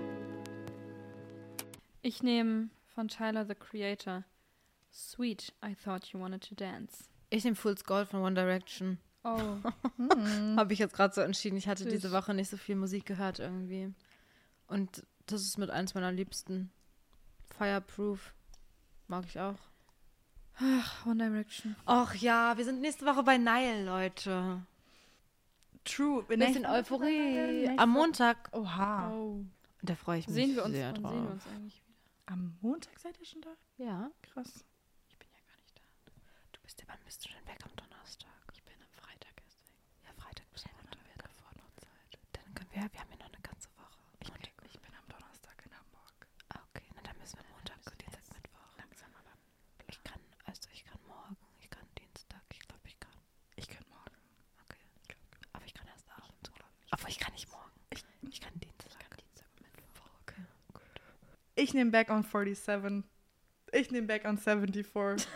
Ich nehme von Tyler, the Creator, Sweet, I Thought You Wanted to Dance. Ich nehme Fool's Gold von One Direction. Oh, Habe ich jetzt gerade so entschieden. Ich hatte Süß. diese Woche nicht so viel Musik gehört irgendwie. Und das ist mit eins meiner Liebsten. Fireproof. Mag ich auch. One Direction. Och ja, wir sind nächste Woche bei Nile, Leute. True. Bisschen Euphorie. Am Montag. Oha. Oh. Und da freue ich mich Sehen wir uns sehr wann drauf. sehen wir uns eigentlich wieder? Am Montag seid ihr schon da? Ja. Krass. Ich bin ja gar nicht da. Du bist ja, wann bist du denn weg am Donnerstag? Ich bin am Freitag erst weg. Ja, Freitag bis Montag. Dann können wir haben ja noch eine ganze Woche. Ich bin am Donnerstag in Hamburg. Ah, okay, na dann müssen wir Montag, Dienstag, Mittwoch. Langsam aber. Ich kann morgen, ich kann Dienstag. Obwohl, ich kann nicht morgen. Ich kann Dienstag. Okay, gut. Ich nehme Back on 47. Ich nehme Back on 74.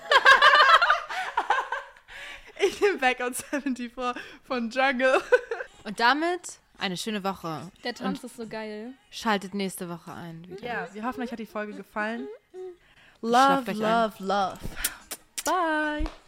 Ich nehme Back on 74 von Jungle. Und damit eine schöne Woche. Der Tanz ist so geil. Schaltet nächste Woche ein. Wieder. Ja, wir hoffen, euch hat die Folge gefallen. Schlaft Love, euch ein. love, love. Bye.